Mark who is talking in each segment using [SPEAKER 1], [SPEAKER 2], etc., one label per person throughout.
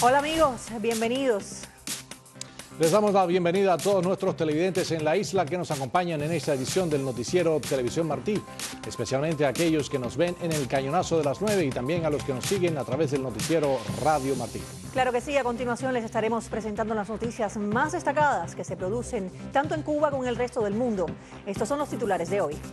[SPEAKER 1] Hola amigos, bienvenidos.
[SPEAKER 2] Les damos la bienvenida a todos nuestros televidentes en la isla que nos acompañan en esta edición del noticiero Televisión Martí, especialmente a aquellos que nos ven en el Cañonazo de las 9 y también a los que nos siguen a través del noticiero Radio Martí.
[SPEAKER 1] Claro que sí, a continuación les estaremos presentando las noticias más destacadas que se producen tanto en Cuba como en el resto del mundo. Estos son los titulares de hoy.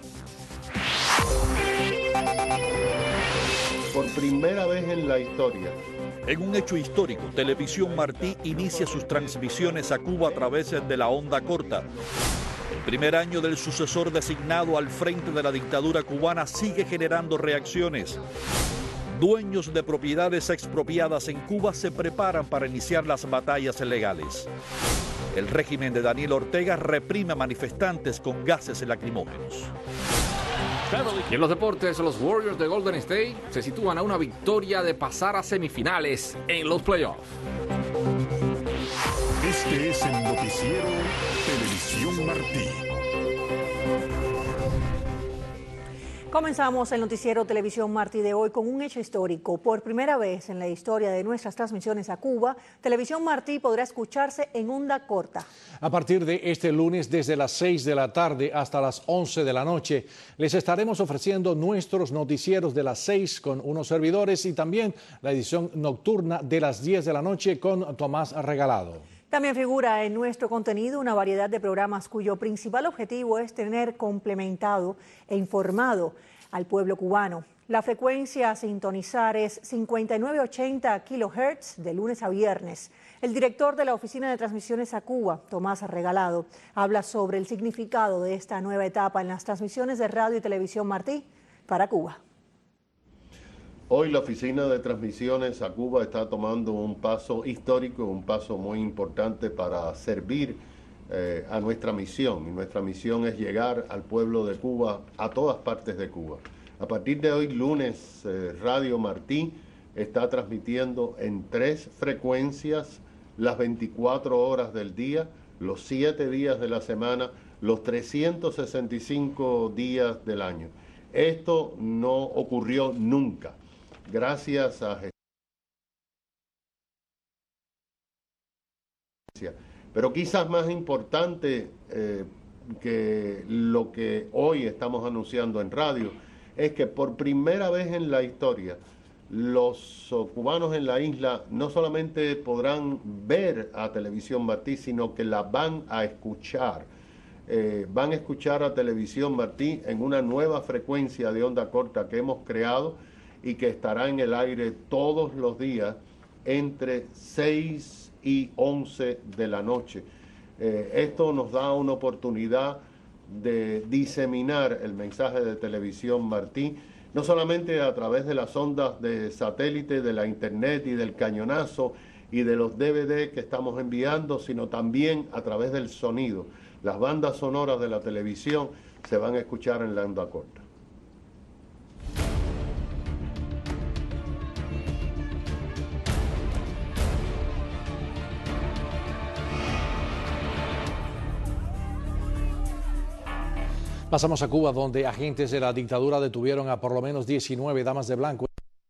[SPEAKER 3] Por primera vez en la historia.
[SPEAKER 4] En un hecho histórico, Televisión Martí inicia sus transmisiones a Cuba a través de la onda corta. El primer año del sucesor designado al frente de la dictadura cubana sigue generando reacciones. Dueños de propiedades expropiadas en Cuba se preparan para iniciar las batallas legales. El régimen de Daniel Ortega reprime a manifestantes con gases lacrimógenos.
[SPEAKER 5] Y en los deportes, los Warriors de Golden State se sitúan a una victoria de pasar a semifinales en los playoffs.
[SPEAKER 6] Este es el noticiero Televisión Martí.
[SPEAKER 1] Comenzamos el noticiero Televisión Martí de hoy con un hecho histórico. Por primera vez en la historia de nuestras transmisiones a Cuba, Televisión Martí podrá escucharse en onda corta.
[SPEAKER 2] A partir de este lunes, desde las 6 de la tarde hasta las 11 de la noche, les estaremos ofreciendo nuestros noticieros de las 6 con unos servidores y también la edición nocturna de las 10 de la noche con Tomás Regalado.
[SPEAKER 1] También figura en nuestro contenido una variedad de programas cuyo principal objetivo es tener complementado e informado al pueblo cubano. La frecuencia a sintonizar es 5980 kHz de lunes a viernes. El director de la Oficina de Transmisiones a Cuba, Tomás Regalado, habla sobre el significado de esta nueva etapa en las transmisiones de radio y televisión Martí para Cuba.
[SPEAKER 3] Hoy la Oficina de Transmisiones a Cuba está tomando un paso histórico, un paso muy importante para servir a nuestra misión. Y nuestra misión es llegar al pueblo de Cuba, a todas partes de Cuba. A partir de hoy, lunes, Radio Martí está transmitiendo en 3 frecuencias las 24 horas del día, los 7 días de la semana, los 365 días del año. Esto no ocurrió nunca. Gracias a pero quizás más importante que lo que hoy estamos anunciando en radio es que por primera vez en la historia los cubanos en la isla no solamente podrán ver a Televisión Martí, sino que la van a escuchar. Van a escuchar a Televisión Martí en una nueva frecuencia de onda corta que hemos creado y que estará en el aire todos los días entre 6 y 11 de la noche. Esto nos da una oportunidad de diseminar el mensaje de Televisión Martí, no solamente a través de las ondas de satélite, de la internet y del cañonazo y de los DVD que estamos enviando, sino también a través del sonido. Las bandas sonoras de la televisión se van a escuchar en la onda corta.
[SPEAKER 2] Pasamos a Cuba, donde agentes de la dictadura detuvieron a por lo menos 19 damas de blanco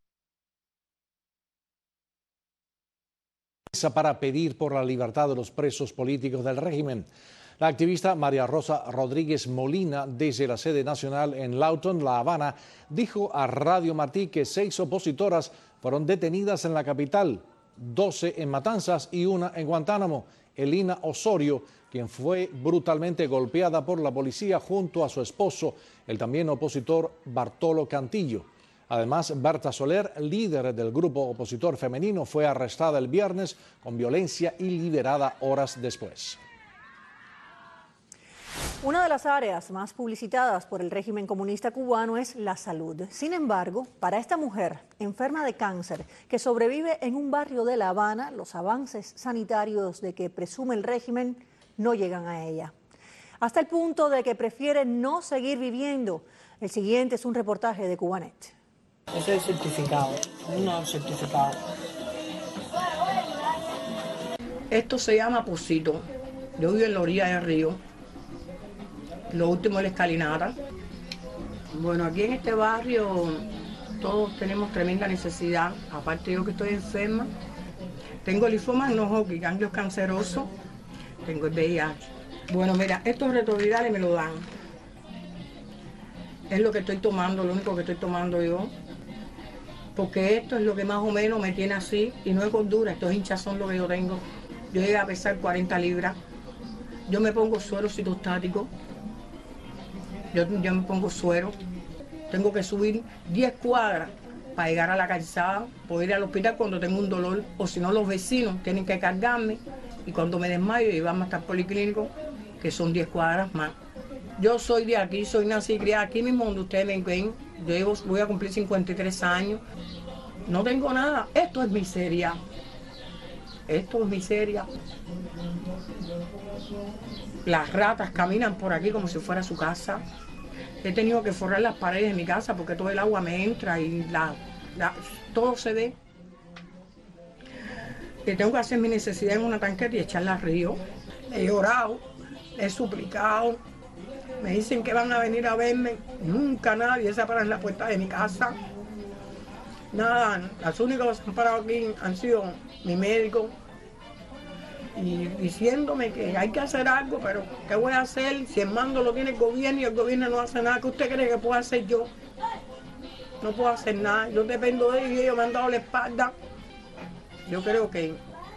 [SPEAKER 2] para pedir por la libertad de los presos políticos del régimen. La activista María Rosa Rodríguez Molina, desde la sede nacional en Lawton, La Habana, dijo a Radio Martí que 6 opositoras fueron detenidas en la capital, 12 en Matanzas y 1 en Guantánamo. Elina Osorio, quien fue brutalmente golpeada por la policía junto a su esposo, el también opositor Bartolo Cantillo. Además, Berta Soler, líder del grupo opositor femenino, fue arrestada el viernes con violencia y liberada horas después.
[SPEAKER 1] Una de las áreas más publicitadas por el régimen comunista cubano es la salud. Sin embargo, para esta mujer enferma de cáncer que sobrevive en un barrio de La Habana, los avances sanitarios de que presume el régimen no llegan a ella. Hasta el punto de que prefiere no seguir viviendo. El siguiente es un reportaje de Cubanet.
[SPEAKER 7] Ese es el certificado, no certificado. Esto se llama Pocito. Yo vivo en la orilla del río. Lo último es la escalinata. Bueno, aquí en este barrio todos tenemos tremenda necesidad. Aparte yo que estoy enferma, Tengo linfoma no Hodgkin, ganglios cancerosos, tengo el VIH. Bueno, mira, estos retrovirales me lo dan. Es lo que estoy tomando, lo único que estoy tomando yo. Porque esto es lo que más o menos me tiene así, y no es gordura, estos hinchazón lo que yo tengo. Yo llegué a pesar 40 libras. Yo me pongo suero citostático. Yo me pongo suero. Tengo que subir 10 cuadras para llegar a la calzada, poder ir al hospital cuando tengo un dolor, o si no los vecinos tienen que cargarme, y cuando me desmayo llevarme hasta el policlínico, que son 10 cuadras más. Yo soy de aquí, soy nacida y criada aquí mismo donde ustedes me ven. Yo voy a cumplir 53 años. No tengo nada. Esto es miseria. Esto es miseria. Las ratas caminan por aquí como si fuera su casa. He tenido que forrar las paredes de mi casa porque todo el agua me entra y todo se ve. Y tengo que hacer mi necesidad en una tanqueta y echarla al río. He llorado, he suplicado. Me dicen que van a venir a verme. Nunca nadie se ha parado en la puerta de mi casa. Nada, las únicas que se han parado aquí han sido mi médico. Y diciéndome que hay que hacer algo, pero ¿qué voy a hacer si el mando lo tiene el gobierno y el gobierno no hace nada? ¿Qué usted cree que puedo hacer yo? No puedo hacer nada, yo dependo de ellos y ellos me han dado la espalda. Yo creo que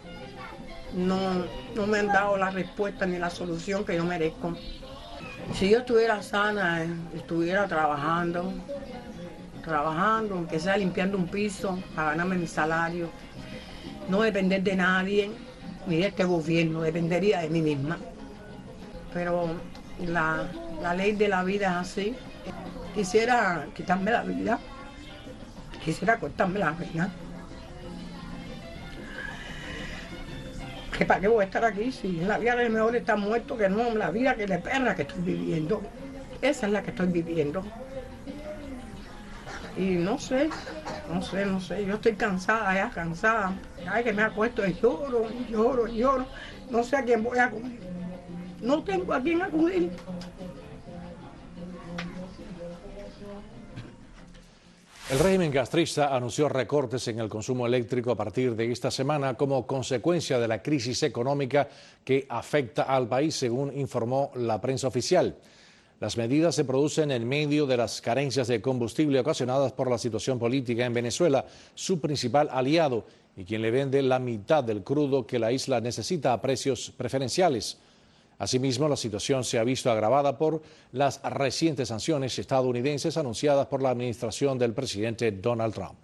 [SPEAKER 7] no me han dado la respuesta ni la solución que yo merezco. Si yo estuviera sana, estuviera trabajando, aunque sea limpiando un piso para ganarme mi salario, no depender de nadie, ni de este gobierno, dependería de mí misma. Pero la ley de la vida es así. Quisiera quitarme la vida, quisiera cortarme la vida. ¿Que para qué voy a estar aquí si la vida es mejor estar muerto que no la vida que de perra que estoy viviendo? Esa es la que estoy viviendo. Y no sé, yo estoy cansada ya, cansada. Ay, que me acuesto y lloro. No sé a quién voy a acudir. No tengo a quién acudir.
[SPEAKER 2] El régimen castrista anunció recortes en el consumo eléctrico a partir de esta semana como consecuencia de la crisis económica que afecta al país, según informó la prensa oficial. Las medidas se producen en medio de las carencias de combustible ocasionadas por la situación política en Venezuela, su principal aliado y quien le vende la mitad del crudo que la isla necesita a precios preferenciales. Asimismo, la situación se ha visto agravada por las recientes sanciones estadounidenses anunciadas por la administración del presidente Donald Trump.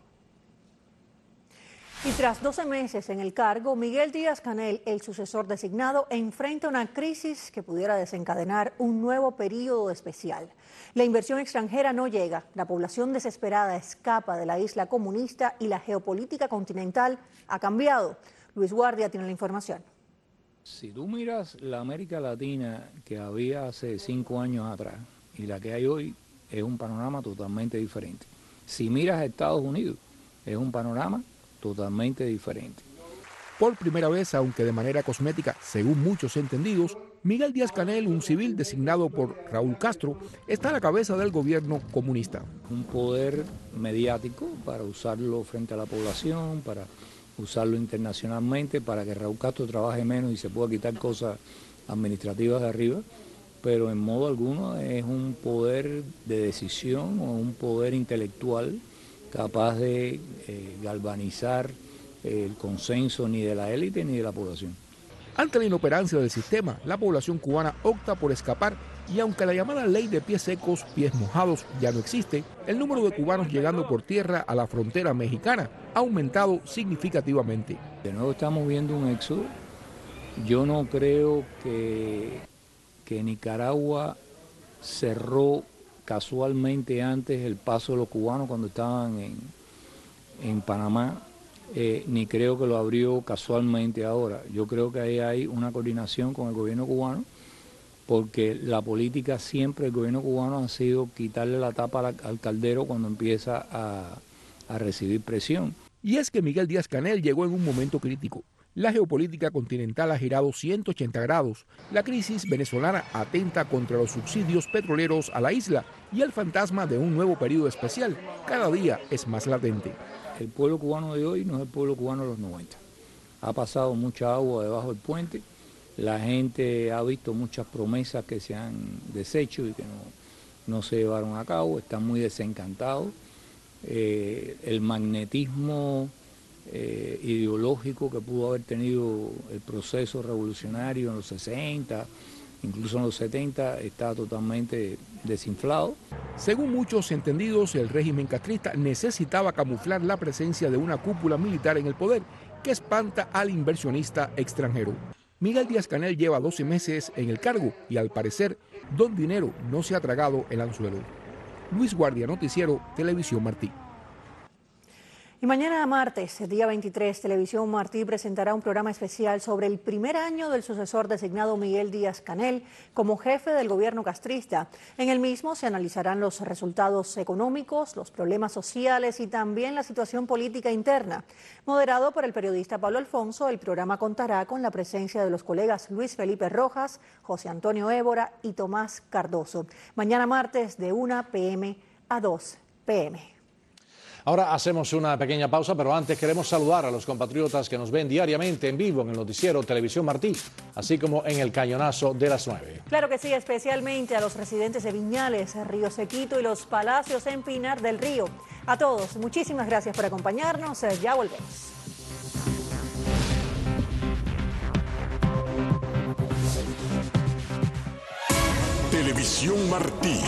[SPEAKER 1] Y tras 12 meses en el cargo, Miguel Díaz-Canel, el sucesor designado, enfrenta una crisis que pudiera desencadenar un nuevo período especial. La inversión extranjera no llega, la población desesperada escapa de la isla comunista y la geopolítica continental ha cambiado. Luis Guardia tiene la información.
[SPEAKER 8] Si tú miras la América Latina que había hace 5 años atrás y la que hay hoy, es un panorama totalmente diferente. Si miras a Estados Unidos, es un panorama totalmente diferente.
[SPEAKER 9] Por primera vez, aunque de manera cosmética, según muchos entendidos, Miguel Díaz-Canel, un civil designado por Raúl Castro, está a la cabeza del gobierno comunista.
[SPEAKER 8] Un poder mediático para usarlo frente a la población, para usarlo internacionalmente, para que Raúl Castro trabaje menos y se pueda quitar cosas administrativas de arriba, pero en modo alguno es un poder de decisión o un poder intelectual capaz de galvanizar el consenso ni de la élite ni de la población.
[SPEAKER 9] Ante la inoperancia del sistema, la población cubana opta por escapar y aunque la llamada ley de pies secos, pies mojados ya no existe, el número de cubanos llegando por tierra a la frontera mexicana ha aumentado significativamente.
[SPEAKER 8] De nuevo estamos viendo un éxodo. Yo no creo que Nicaragua cerró casualmente antes el paso de los cubanos cuando estaban en Panamá, ni creo que lo abrió casualmente ahora. Yo creo que ahí hay una coordinación con el gobierno cubano, porque la política siempre del gobierno cubano ha sido quitarle la tapa al caldero cuando empieza a recibir presión.
[SPEAKER 9] Y es que Miguel Díaz-Canel llegó en un momento crítico. La geopolítica continental ha girado 180 grados. La crisis venezolana atenta contra los subsidios petroleros a la isla y el fantasma de un nuevo periodo especial cada día es más latente.
[SPEAKER 8] El pueblo cubano de hoy no es el pueblo cubano de los 90. Ha pasado mucha agua debajo del puente, la gente ha visto muchas promesas que se han deshecho y que no se llevaron a cabo, están muy desencantados. El magnetismo ideológico que pudo haber tenido el proceso revolucionario en los 60, incluso en los 70, está totalmente desinflado.
[SPEAKER 9] Según muchos entendidos, el régimen castrista necesitaba camuflar la presencia de una cúpula militar en el poder que espanta al inversionista extranjero. Miguel Díaz-Canel lleva 12 meses en el cargo y al parecer Don Dinero no se ha tragado el anzuelo. Luis Guardia, Noticiero Televisión Martí.
[SPEAKER 1] Y mañana martes, día 23, Televisión Martí presentará un programa especial sobre el primer año del sucesor designado Miguel Díaz-Canel como jefe del gobierno castrista. En el mismo se analizarán los resultados económicos, los problemas sociales y también la situación política interna. Moderado por el periodista Pablo Alfonso, el programa contará con la presencia de los colegas Luis Felipe Rojas, José Antonio Évora y Tomás Cardoso. Mañana martes de 1 p.m. a 2 p.m.
[SPEAKER 2] Ahora hacemos una pequeña pausa, pero antes queremos saludar a los compatriotas que nos ven diariamente en vivo en el noticiero Televisión Martí, así como en el Cañonazo de las 9.
[SPEAKER 1] Claro que sí, especialmente a los residentes de Viñales, Río Sequito y los Palacios en Pinar del Río. A todos, muchísimas gracias por acompañarnos. Ya volvemos.
[SPEAKER 6] Televisión Martí.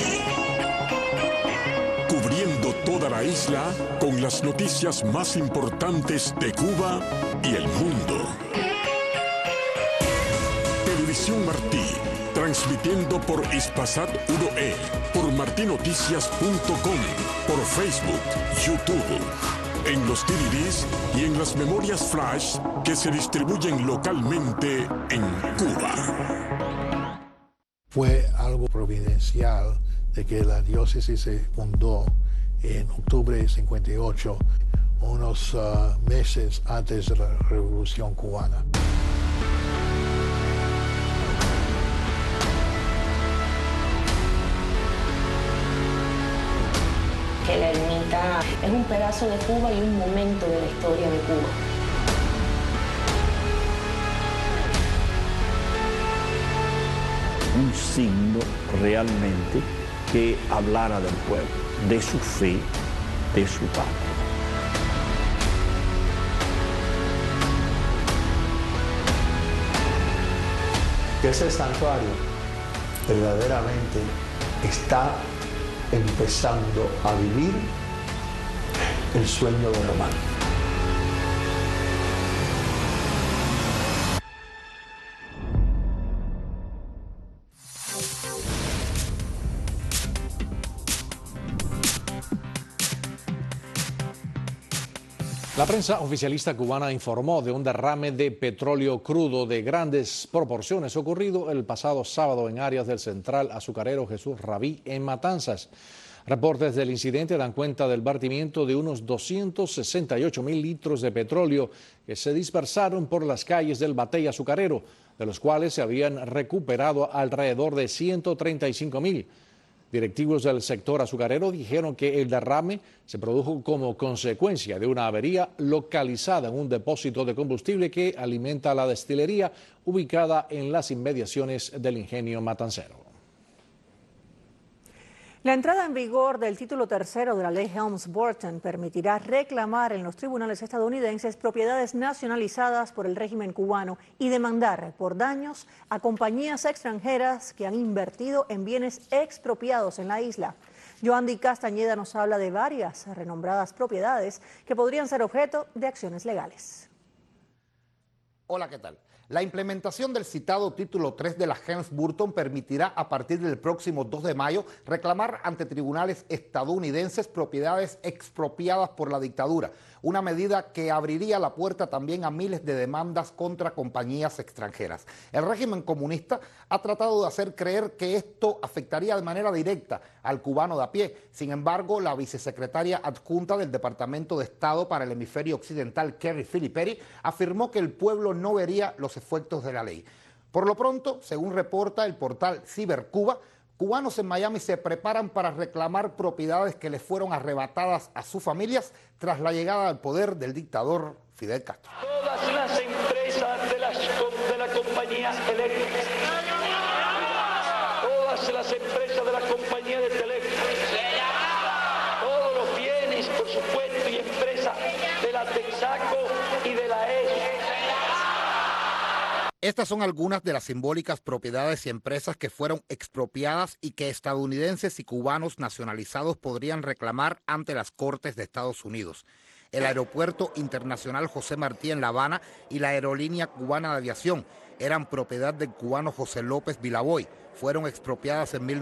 [SPEAKER 6] Cubriendo toda la isla con las noticias más importantes de Cuba y el mundo. Televisión Martí, transmitiendo por Hispasat 1E, por martinoticias.com, por Facebook, YouTube, en los DVDs y en las memorias flash que se distribuyen localmente en Cuba.
[SPEAKER 10] Fue algo providencial de que la diócesis se fundó en octubre de 58, unos meses antes de la Revolución Cubana.
[SPEAKER 11] Que la ermita es un pedazo de Cuba y un momento de la historia de Cuba.
[SPEAKER 12] Un signo realmente que hablara del pueblo, de su fe, de su patria.
[SPEAKER 13] Que ese santuario verdaderamente está empezando a vivir el sueño de Román.
[SPEAKER 2] La prensa oficialista cubana informó de un derrame de petróleo crudo de grandes proporciones ocurrido el pasado sábado en áreas del central azucarero Jesús Rabí en Matanzas. Reportes del incidente dan cuenta del vertimiento de unos 268.000 litros de petróleo que se dispersaron por las calles del batey azucarero, de los cuales se habían recuperado alrededor de 135.000. Directivos del sector azucarero dijeron que el derrame se produjo como consecuencia de una avería localizada en un depósito de combustible que alimenta la destilería ubicada en las inmediaciones del ingenio matancero.
[SPEAKER 1] La entrada en vigor del título tercero de la ley Helms-Burton permitirá reclamar en los tribunales estadounidenses propiedades nacionalizadas por el régimen cubano y demandar por daños a compañías extranjeras que han invertido en bienes expropiados en la isla. Yoandi Castañeda nos habla de varias renombradas propiedades que podrían ser objeto de acciones legales.
[SPEAKER 14] Hola, ¿qué tal? La implementación del citado título 3 de la Helms-Burton permitirá a partir del próximo 2 de mayo reclamar ante tribunales estadounidenses propiedades expropiadas por la dictadura, una medida que abriría la puerta también a miles de demandas contra compañías extranjeras. El régimen comunista ha tratado de hacer creer que esto afectaría de manera directa al cubano de a pie. Sin embargo, la vicesecretaria adjunta del Departamento de Estado para el Hemisferio Occidental, Kerry Filiperi, afirmó que el pueblo no vería los efectos de la ley. Por lo pronto, según reporta el portal CiberCuba, cubanos en Miami se preparan para reclamar propiedades que les fueron arrebatadas a sus familias tras la llegada al poder del dictador Fidel Castro.
[SPEAKER 15] Todas las empresas compañías eléctricas, todas las empresas de la compañía de teléfono, todos los bienes, por supuesto, y empresas de la Texaco y de la ESO.
[SPEAKER 14] Estas son algunas de las simbólicas propiedades y empresas que fueron expropiadas y que estadounidenses y cubanos nacionalizados podrían reclamar ante las Cortes de Estados Unidos. El Aeropuerto Internacional José Martí en La Habana y la Aerolínea Cubana de Aviación eran propiedad del cubano José López Vilaboy. Fueron expropiadas en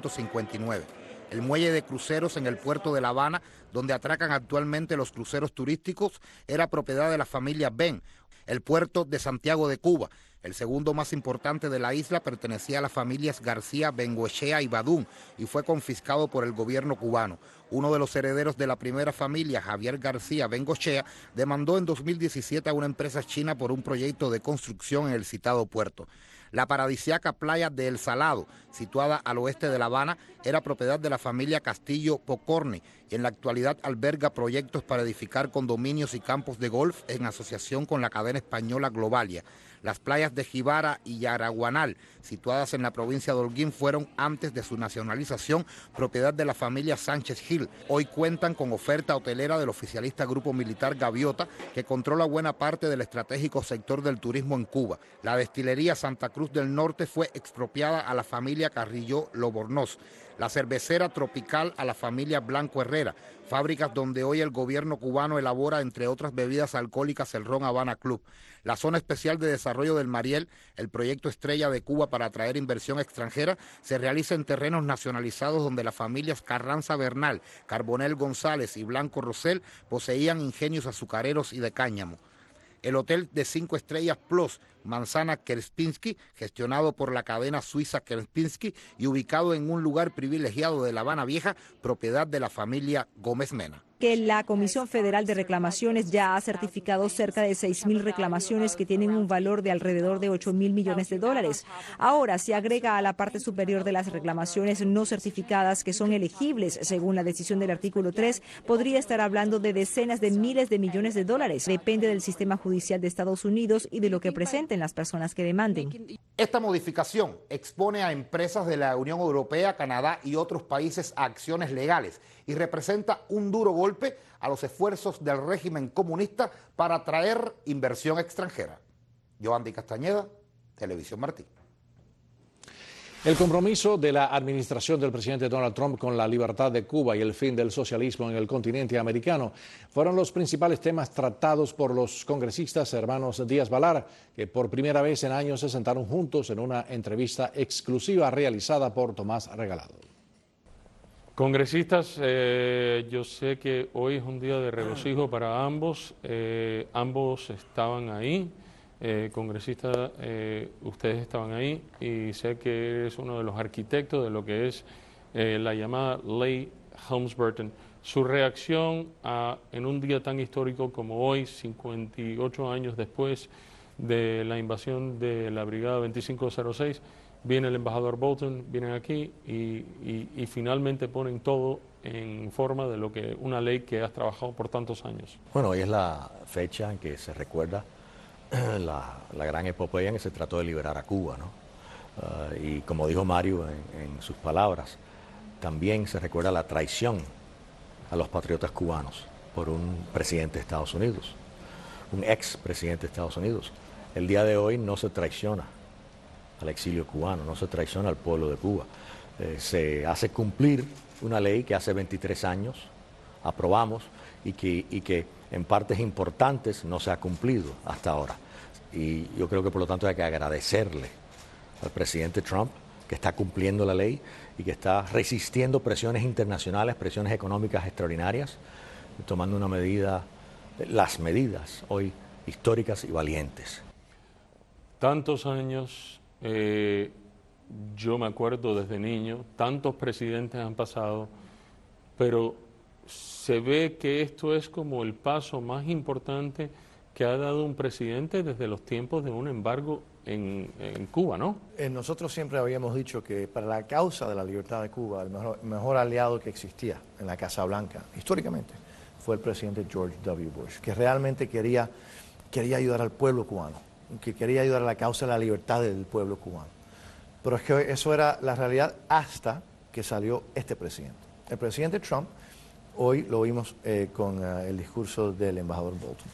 [SPEAKER 14] 1959. El muelle de cruceros en el puerto de La Habana, donde atracan actualmente los cruceros turísticos, era propiedad de la familia Ben. El puerto de Santiago de Cuba, el segundo más importante de la isla, pertenecía a las familias García, Bengoechea y Badún y fue confiscado por el gobierno cubano. Uno de los herederos de la primera familia, Javier García Bengoechea, demandó en 2017 a una empresa china por un proyecto de construcción en el citado puerto. La paradisíaca playa de El Salado, situada al oeste de La Habana, era propiedad de la familia Castillo Pocorni y en la actualidad alberga proyectos para edificar condominios y campos de golf en asociación con la cadena española Globalia. Las playas de Jibara y Yaraguanal, situadas en la provincia de Holguín, fueron antes de su nacionalización propiedad de la familia Sánchez Gil. Hoy cuentan con oferta hotelera del oficialista Grupo Militar Gaviota, que controla buena parte del estratégico sector del turismo en Cuba. La destilería Santa Cruz del Norte fue expropiada a la familia Carrillo Lobornoz. La cervecera Tropical a la familia Blanco Herrera, fábricas donde hoy el gobierno cubano elabora, entre otras bebidas alcohólicas, el Ron Habana Club. La Zona Especial de Desarrollo del Mariel, el proyecto estrella de Cuba para atraer inversión extranjera, se realiza en terrenos nacionalizados donde las familias Carranza Bernal, Carbonell González y Blanco Rosell poseían ingenios azucareros y de cáñamo. El hotel de 5 estrellas Plus, Manzana Kempinski, gestionado por la cadena suiza Kempinski y ubicado en un lugar privilegiado de La Habana Vieja, propiedad de la familia Gómez Mena.
[SPEAKER 16] Que la Comisión Federal de Reclamaciones ya ha certificado cerca de 6.000 reclamaciones que tienen un valor de alrededor de 8.000 millones de dólares. Ahora se agrega a la parte superior de las reclamaciones no certificadas que son elegibles según la decisión del artículo 3, podría estar hablando de decenas de miles de millones de dólares. Depende del sistema judicial de Estados Unidos y de lo que presenten las personas que demanden.
[SPEAKER 14] Esta modificación expone a empresas de la Unión Europea, Canadá y otros países a acciones legales y representa un duro golpe a los esfuerzos del régimen comunista para atraer inversión extranjera. Yoandi Castañeda, Televisión Martí.
[SPEAKER 2] El compromiso de la administración del presidente Donald Trump con la libertad de Cuba y el fin del socialismo en el continente americano fueron los principales temas tratados por los congresistas hermanos Díaz Balar, que por primera vez en años se sentaron juntos en una entrevista exclusiva realizada por Tomás Regalado.
[SPEAKER 17] Congresistas, yo sé que hoy es un día de regocijo para ambos. Ambos estaban ahí. Congresistas, ustedes estaban ahí y sé que eres uno de los arquitectos de lo que es la llamada Ley Helms-Burton. Su reacción en un día tan histórico como hoy, 58 años después de la invasión de la Brigada 2506, viene el embajador Bolton, vienen aquí y finalmente ponen todo en forma de lo que una ley que has trabajado por tantos años.
[SPEAKER 18] Bueno, hoy es la fecha en que se recuerda la gran epopeya en que se trató de liberar a Cuba, ¿no? Y como dijo Mario en sus palabras, también se recuerda la traición a los patriotas cubanos por un presidente de Estados Unidos, un ex presidente de Estados Unidos. El día de hoy no se traiciona al exilio cubano, no se traiciona al pueblo de Cuba. Se hace cumplir una ley que hace 23 años aprobamos y que en partes importantes no se ha cumplido hasta ahora. Y yo creo que por lo tanto hay que agradecerle al presidente Trump que está cumpliendo la ley y que está resistiendo presiones internacionales, presiones económicas extraordinarias, tomando las medidas hoy históricas y valientes.
[SPEAKER 17] Tantos años, yo me acuerdo desde niño, tantos presidentes han pasado, pero se ve que esto es como el paso más importante que ha dado un presidente desde los tiempos de un embargo en Cuba, ¿no?
[SPEAKER 19] Nosotros siempre habíamos dicho que para la causa de la libertad de Cuba, el mejor aliado que existía en la Casa Blanca, históricamente, fue el presidente George W. Bush, que realmente quería ayudar al pueblo cubano, que quería ayudar a la causa de la libertad del pueblo cubano. Pero es que eso era la realidad hasta que salió este presidente. El presidente Trump, hoy lo vimos con el discurso del embajador Bolton.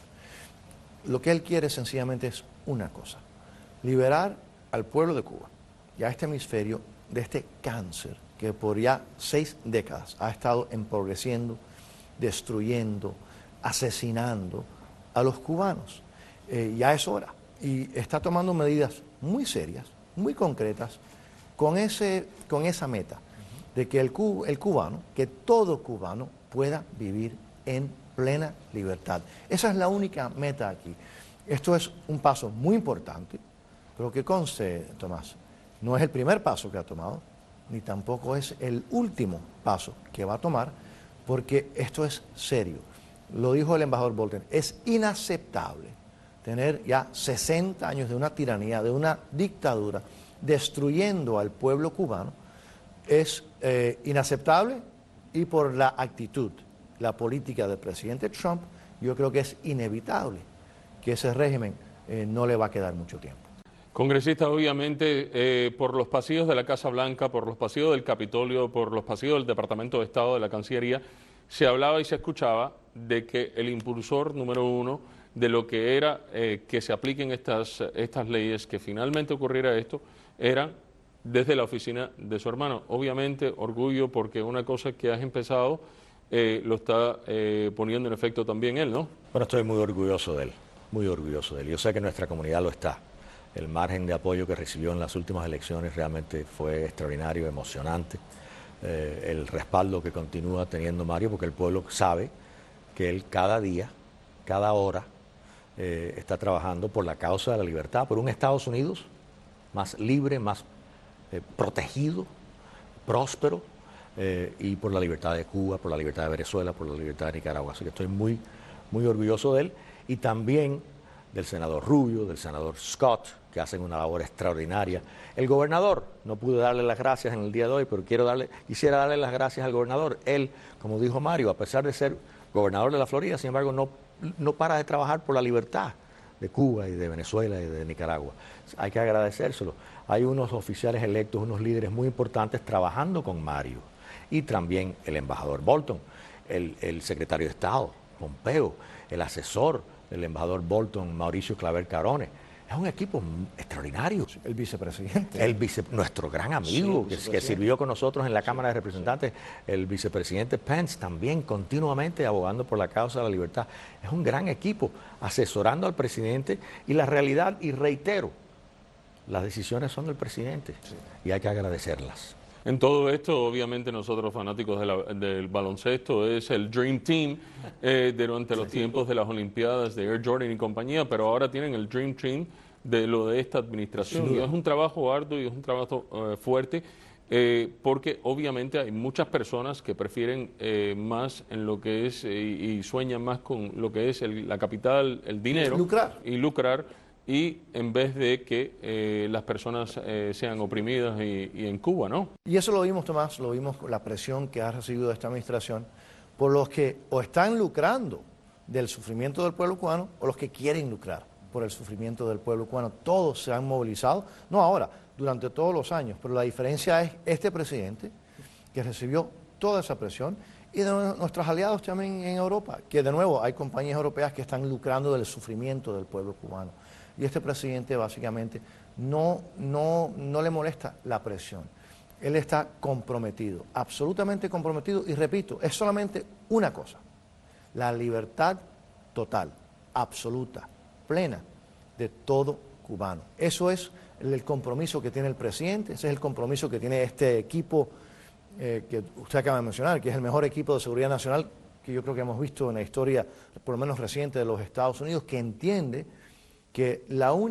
[SPEAKER 19] Lo que él quiere sencillamente es una cosa: liberar al pueblo de Cuba y a este hemisferio de este cáncer que por ya 6 décadas ha estado empobreciendo, destruyendo, asesinando a los cubanos. Ya es hora. Y está tomando medidas muy serias, muy concretas, con esa meta de que el cubano, que todo cubano pueda vivir en plena libertad. Esa es la única meta aquí. Esto es un paso muy importante, pero que conste, Tomás, no es el primer paso que ha tomado, ni tampoco es el último paso que va a tomar, porque esto es serio. Lo dijo el embajador Bolton, es inaceptable tener ya 60 años de una tiranía, de una dictadura, destruyendo al pueblo cubano. Es inaceptable, y por la actitud, la política del presidente Trump, yo creo que es inevitable que ese régimen no le va a quedar mucho tiempo.
[SPEAKER 17] Congresista, obviamente, por los pasillos de la Casa Blanca, por los pasillos del Capitolio, por los pasillos del Departamento de Estado, de la Cancillería, se hablaba y se escuchaba de que el impulsor número 1 de lo que era que se apliquen estas leyes, que finalmente ocurriera esto, eran desde la oficina de su hermano. Obviamente, orgullo, porque una cosa que has empezado lo está poniendo en efecto también él, ¿no?
[SPEAKER 18] Bueno, estoy muy orgulloso de él, muy orgulloso de él. Yo sé que nuestra comunidad lo está. El margen de apoyo que recibió en las últimas elecciones realmente fue extraordinario, emocionante. El respaldo que continúa teniendo Mario, porque el pueblo sabe que él cada día, cada hora, está trabajando por la causa de la libertad, por un Estados Unidos más libre, más protegido, próspero, y por la libertad de Cuba, por la libertad de Venezuela, por la libertad de Nicaragua. Así que estoy muy, muy orgulloso de él, y también del senador Rubio, del senador Scott, que hacen una labor extraordinaria. El gobernador, no pude darle las gracias en el día de hoy, pero quisiera darle las gracias al gobernador. Él, como dijo Mario, a pesar de ser gobernador de la Florida, sin embargo, no para de trabajar por la libertad de Cuba y de Venezuela y de Nicaragua. Hay que agradecérselo. Hay unos oficiales electos, unos líderes muy importantes trabajando con Mario, y también el embajador Bolton, el secretario de Estado, Pompeo, el asesor del embajador Bolton, Mauricio Claver Carone. Es un equipo extraordinario.
[SPEAKER 19] El vicepresidente.
[SPEAKER 18] Nuestro gran amigo, sí, que sirvió con nosotros en la Cámara de Representantes, el vicepresidente Pence, también continuamente abogando por la causa de la libertad. Es un gran equipo, asesorando al presidente, y la realidad, y reitero, las decisiones son del presidente, sí, y hay que agradecerlas.
[SPEAKER 17] En todo esto, obviamente, nosotros fanáticos del baloncesto, es el Dream Team durante los tiempos de las Olimpiadas de Air Jordan y compañía, pero ahora tienen el Dream Team de lo de esta administración. Sí. Y es un trabajo arduo y es un trabajo fuerte, porque obviamente hay muchas personas que prefieren más en lo que es y sueñan más con lo que es la capital, el dinero. Lucrar. Y en vez de que las personas sean oprimidas y en Cuba, ¿no?
[SPEAKER 19] Y eso lo vimos, Tomás, lo vimos con la presión que ha recibido esta administración por los que o están lucrando del sufrimiento del pueblo cubano, o los que quieren lucrar por el sufrimiento del pueblo cubano. Todos se han movilizado, no ahora, durante todos los años, pero la diferencia es este presidente, que recibió toda esa presión, y de nuestros aliados también en Europa, que de nuevo hay compañías europeas que están lucrando del sufrimiento del pueblo cubano. Y este presidente básicamente no le molesta la presión. Él está comprometido, absolutamente comprometido, y repito, es solamente una cosa: la libertad total, absoluta, plena de todo cubano. Eso es el compromiso que tiene el presidente, ese es el compromiso que tiene este equipo que usted acaba de mencionar, que es el mejor equipo de seguridad nacional que yo creo que hemos visto en la historia, por lo menos reciente, de los Estados Unidos, que entiende que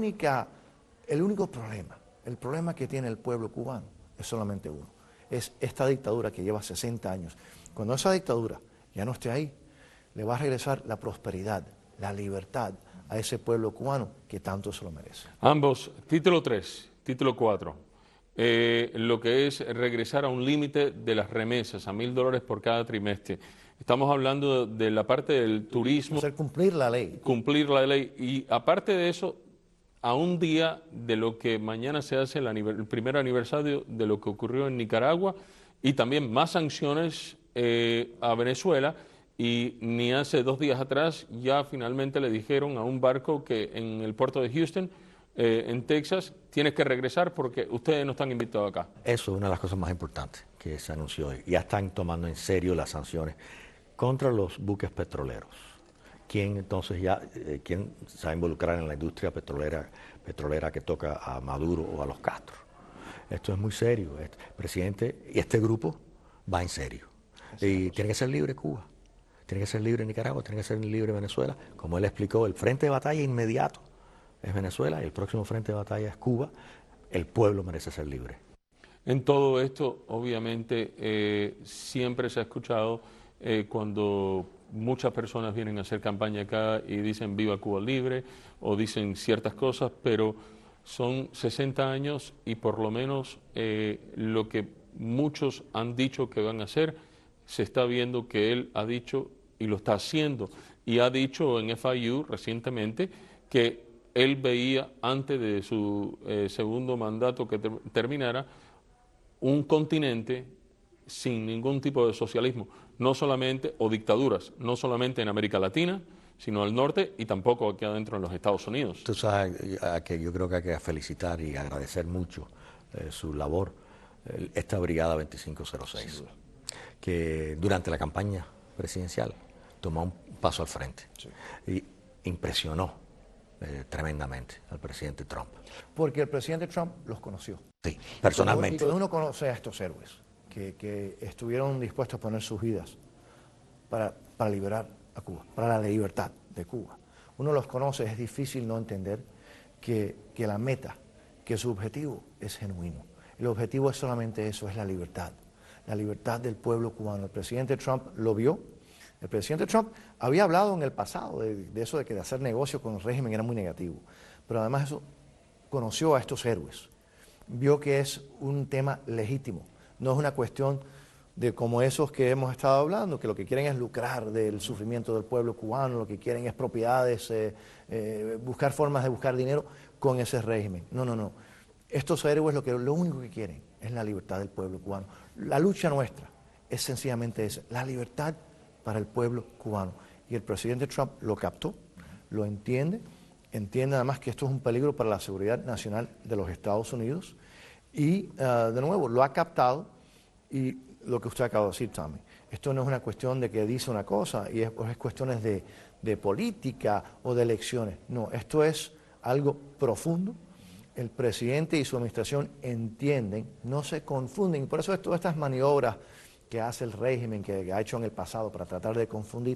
[SPEAKER 19] el único problema, el problema que tiene el pueblo cubano es solamente uno: es esta dictadura que lleva 60 años. Cuando esa dictadura ya no esté ahí, le va a regresar la prosperidad, la libertad a ese pueblo cubano que tanto se lo merece.
[SPEAKER 17] Ambos, título 3, título 4, lo que es regresar a un límite de las remesas, a $1,000 por cada trimestre. Estamos hablando de la parte del turismo.
[SPEAKER 19] Hacer cumplir la ley.
[SPEAKER 17] Cumplir la ley. Y aparte de eso, a un día de lo que mañana se hace el primer aniversario de lo que ocurrió en Nicaragua, y también más sanciones a Venezuela, y ni hace 2 días atrás ya finalmente le dijeron a un barco que en el puerto de Houston, en Texas, tienes que regresar porque ustedes no están invitados acá.
[SPEAKER 18] Eso es una de las cosas más importantes que se anunció hoy. Ya están tomando en serio las sanciones contra los buques petroleros. ¿Quién entonces quién se va a involucrar en la industria petrolera que toca a Maduro o a los Castro? Esto es muy serio. El presidente y este grupo va en serio. Y tiene que ser libre Cuba, tiene que ser libre Nicaragua, tiene que ser libre Venezuela. Como él explicó, el frente de batalla inmediato es Venezuela y el próximo frente de batalla es Cuba. El pueblo merece ser libre.
[SPEAKER 17] En todo esto, obviamente, siempre se ha escuchado cuando muchas personas vienen a hacer campaña acá y dicen viva Cuba libre o dicen ciertas cosas, pero son 60 años y por lo menos lo que muchos han dicho que van a hacer, se está viendo que él ha dicho y lo está haciendo. Y ha dicho en FIU recientemente que él veía antes de su segundo mandato que terminara un continente sin ningún tipo de socialismo, no solamente, o dictaduras, no solamente en América Latina, sino al norte y tampoco aquí adentro en los Estados Unidos.
[SPEAKER 18] Tú sabes que yo creo que hay que felicitar y agradecer mucho su labor, esta Brigada 2506, que durante la campaña presidencial tomó un paso al frente y impresionó tremendamente al presidente Trump.
[SPEAKER 19] Porque el presidente Trump los conoció.
[SPEAKER 18] Sí, personalmente.
[SPEAKER 19] Cuando uno conoce a estos héroes que estuvieron dispuestos a poner sus vidas para liberar a Cuba, para la libertad de Cuba, uno los conoce, es difícil no entender que la meta, que su objetivo es genuino. El objetivo es solamente eso, es la libertad del pueblo cubano. El presidente Trump lo vio. El presidente Trump había hablado en el pasado de eso de que de hacer negocio con el régimen era muy negativo, pero además eso conoció a estos héroes, vio que es un tema legítimo, no es una cuestión de como esos que hemos estado hablando, que lo que quieren es lucrar del sufrimiento del pueblo cubano, lo que quieren es propiedades, buscar formas de buscar dinero con ese régimen. No. Estos héroes lo único que quieren es la libertad del pueblo cubano. La lucha nuestra es sencillamente esa, la libertad para el pueblo cubano. Y el presidente Trump lo captó, lo entiende además que esto es un peligro para la seguridad nacional de los Estados Unidos y, de nuevo, lo ha captado. Y lo que usted acaba de decir, Tommy, esto no es una cuestión de que dice una cosa y es cuestiones de política o de elecciones. No, esto es algo profundo. El presidente y su administración entienden, no se confunden. Por eso todas estas maniobras que hace el régimen, que ha hecho en el pasado para tratar de confundir,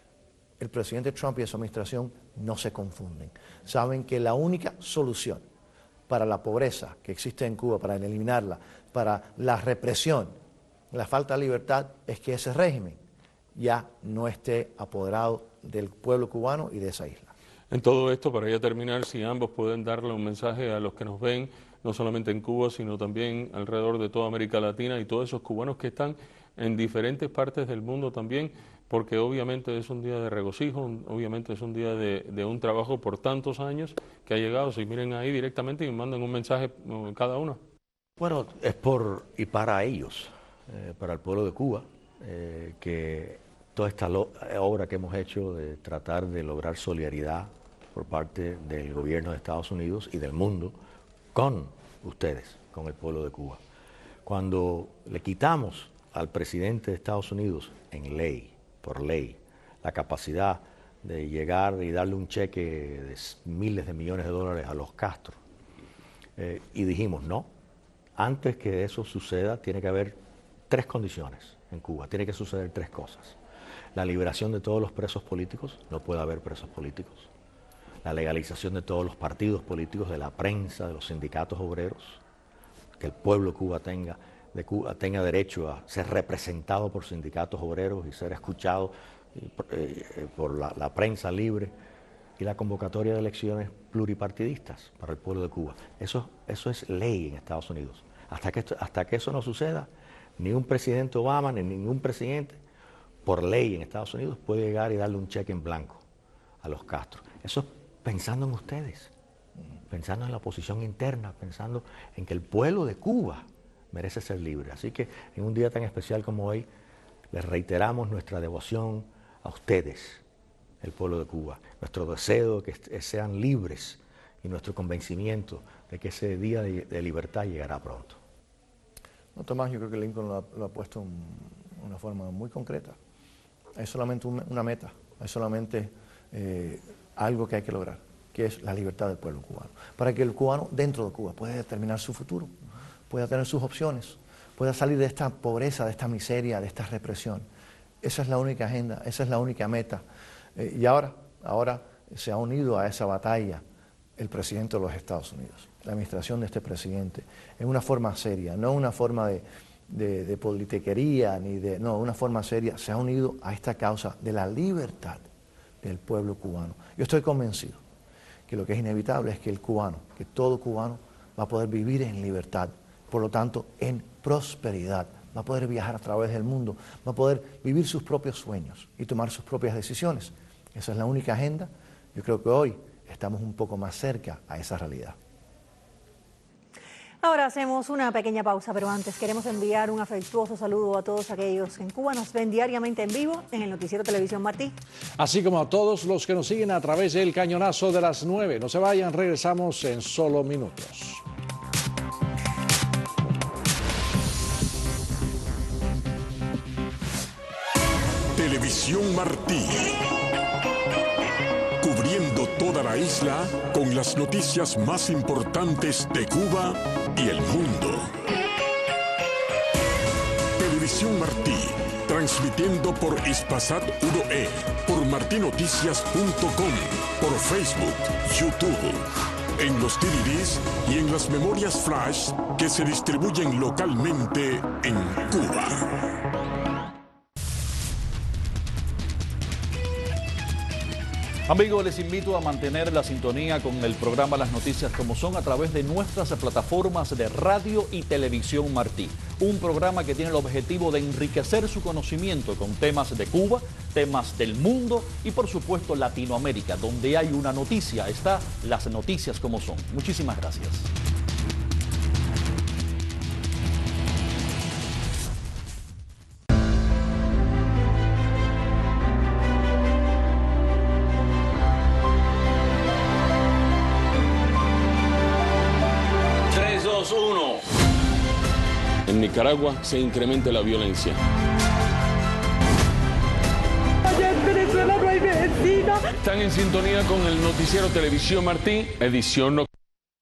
[SPEAKER 19] el presidente Trump y su administración no se confunden. Saben que la única solución para la pobreza que existe en Cuba, para eliminarla, para la represión, la falta de libertad, es que ese régimen ya no esté apoderado del pueblo cubano y de esa isla.
[SPEAKER 17] En todo esto, para ya terminar, si ambos pueden darle un mensaje a los que nos ven, no solamente en Cuba, sino también alrededor de toda América Latina y todos esos cubanos que están en diferentes partes del mundo también, porque obviamente es un día de regocijo, obviamente es un día de un trabajo por tantos años que ha llegado. Si miren ahí directamente y mandan un mensaje cada uno.
[SPEAKER 18] Bueno, es por y para ellos, para el pueblo de Cuba, que toda esta obra que hemos hecho de tratar de lograr solidaridad por parte del gobierno de Estados Unidos y del mundo con ustedes, con el pueblo de Cuba. Cuando le quitamos al presidente de Estados Unidos en ley, por ley, la capacidad de llegar y darle un cheque de miles de millones de dólares a los Castro, y dijimos no, antes que eso suceda tiene que haber 3 condiciones en Cuba, tiene que suceder 3 cosas. La liberación de todos los presos políticos, no puede haber presos políticos. La legalización de todos los partidos políticos, de la prensa, de los sindicatos obreros, que el pueblo de Cuba tenga derecho a ser representado por sindicatos obreros y ser escuchado por la prensa libre, y la convocatoria de elecciones pluripartidistas para el pueblo de Cuba. Eso es ley en Estados Unidos. Hasta que eso no suceda, ni un presidente Obama, ni ningún presidente, por ley en Estados Unidos, puede llegar y darle un cheque en blanco a los Castro. Eso es pensando en ustedes, pensando en la oposición interna, pensando en que el pueblo de Cuba merece ser libre. Así que en un día tan especial como hoy, les reiteramos nuestra devoción a ustedes, el pueblo de Cuba, nuestro deseo de que sean libres y nuestro convencimiento de que ese día de libertad llegará pronto.
[SPEAKER 19] No, Tomás, yo creo que Lincoln lo ha puesto en una forma muy concreta. Hay solamente una meta, hay solamente algo que hay que lograr, que es la libertad del pueblo cubano, para que el cubano dentro de Cuba pueda determinar su futuro, pueda tener sus opciones, pueda salir de esta pobreza, de esta miseria, de esta represión. Esa es la única agenda, esa es la única meta. Y ahora se ha unido a esa batalla el presidente de los Estados Unidos, la administración de este presidente, en una forma seria, no una forma de politiquería, no, una forma seria, se ha unido a esta causa de la libertad del pueblo cubano. Yo estoy convencido que lo que es inevitable es que que todo cubano va a poder vivir en libertad, por lo tanto en prosperidad, va a poder viajar a través del mundo, va a poder vivir sus propios sueños y tomar sus propias decisiones. Esa es la única agenda. Yo creo que hoy estamos un poco más cerca a esa realidad.
[SPEAKER 1] Ahora hacemos una pequeña pausa, pero antes queremos enviar un afectuoso saludo a todos aquellos que en Cuba nos ven diariamente en vivo en el Noticiero Televisión Martí.
[SPEAKER 2] Así como a todos los que nos siguen a través del cañonazo de las 9. No se vayan, regresamos en solo minutos.
[SPEAKER 6] Televisión Martí. Cubriendo toda la isla con las noticias más importantes de Cuba y el mundo. Televisión Martí, transmitiendo por Hispasat 1E, por martinoticias.com, por Facebook, YouTube, en los DVDs y en las memorias flash que se distribuyen localmente en Cuba.
[SPEAKER 4] Amigos, les invito a mantener la sintonía con el programa Las Noticias como son a través de nuestras plataformas de radio y televisión Martí. Un programa que tiene el objetivo de enriquecer su conocimiento con temas de Cuba, temas del mundo y por supuesto Latinoamérica. Donde hay una noticia, está Las Noticias como son. Muchísimas gracias.
[SPEAKER 20] En Nicaragua se incrementa la violencia.
[SPEAKER 21] En Venezuela no hay medicina.
[SPEAKER 20] Están en sintonía con el Noticiero Televisión Martí, edición nocturna.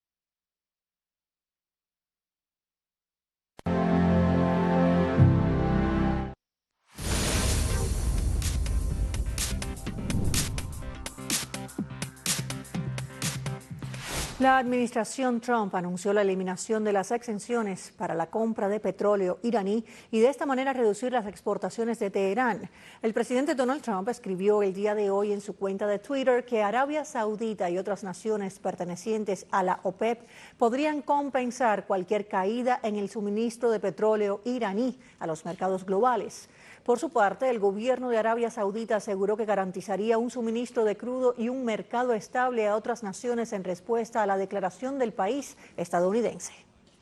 [SPEAKER 1] La administración Trump anunció la eliminación de las exenciones para la compra de petróleo iraní y de esta manera reducir las exportaciones de Teherán. El presidente Donald Trump escribió el día de hoy en su cuenta de Twitter que Arabia Saudita y otras naciones pertenecientes a la OPEP podrían compensar cualquier caída en el suministro de petróleo iraní a los mercados globales. Por su parte, el gobierno de Arabia Saudita aseguró que garantizaría un suministro de crudo y un mercado estable a otras naciones en respuesta a la declaración del país estadounidense.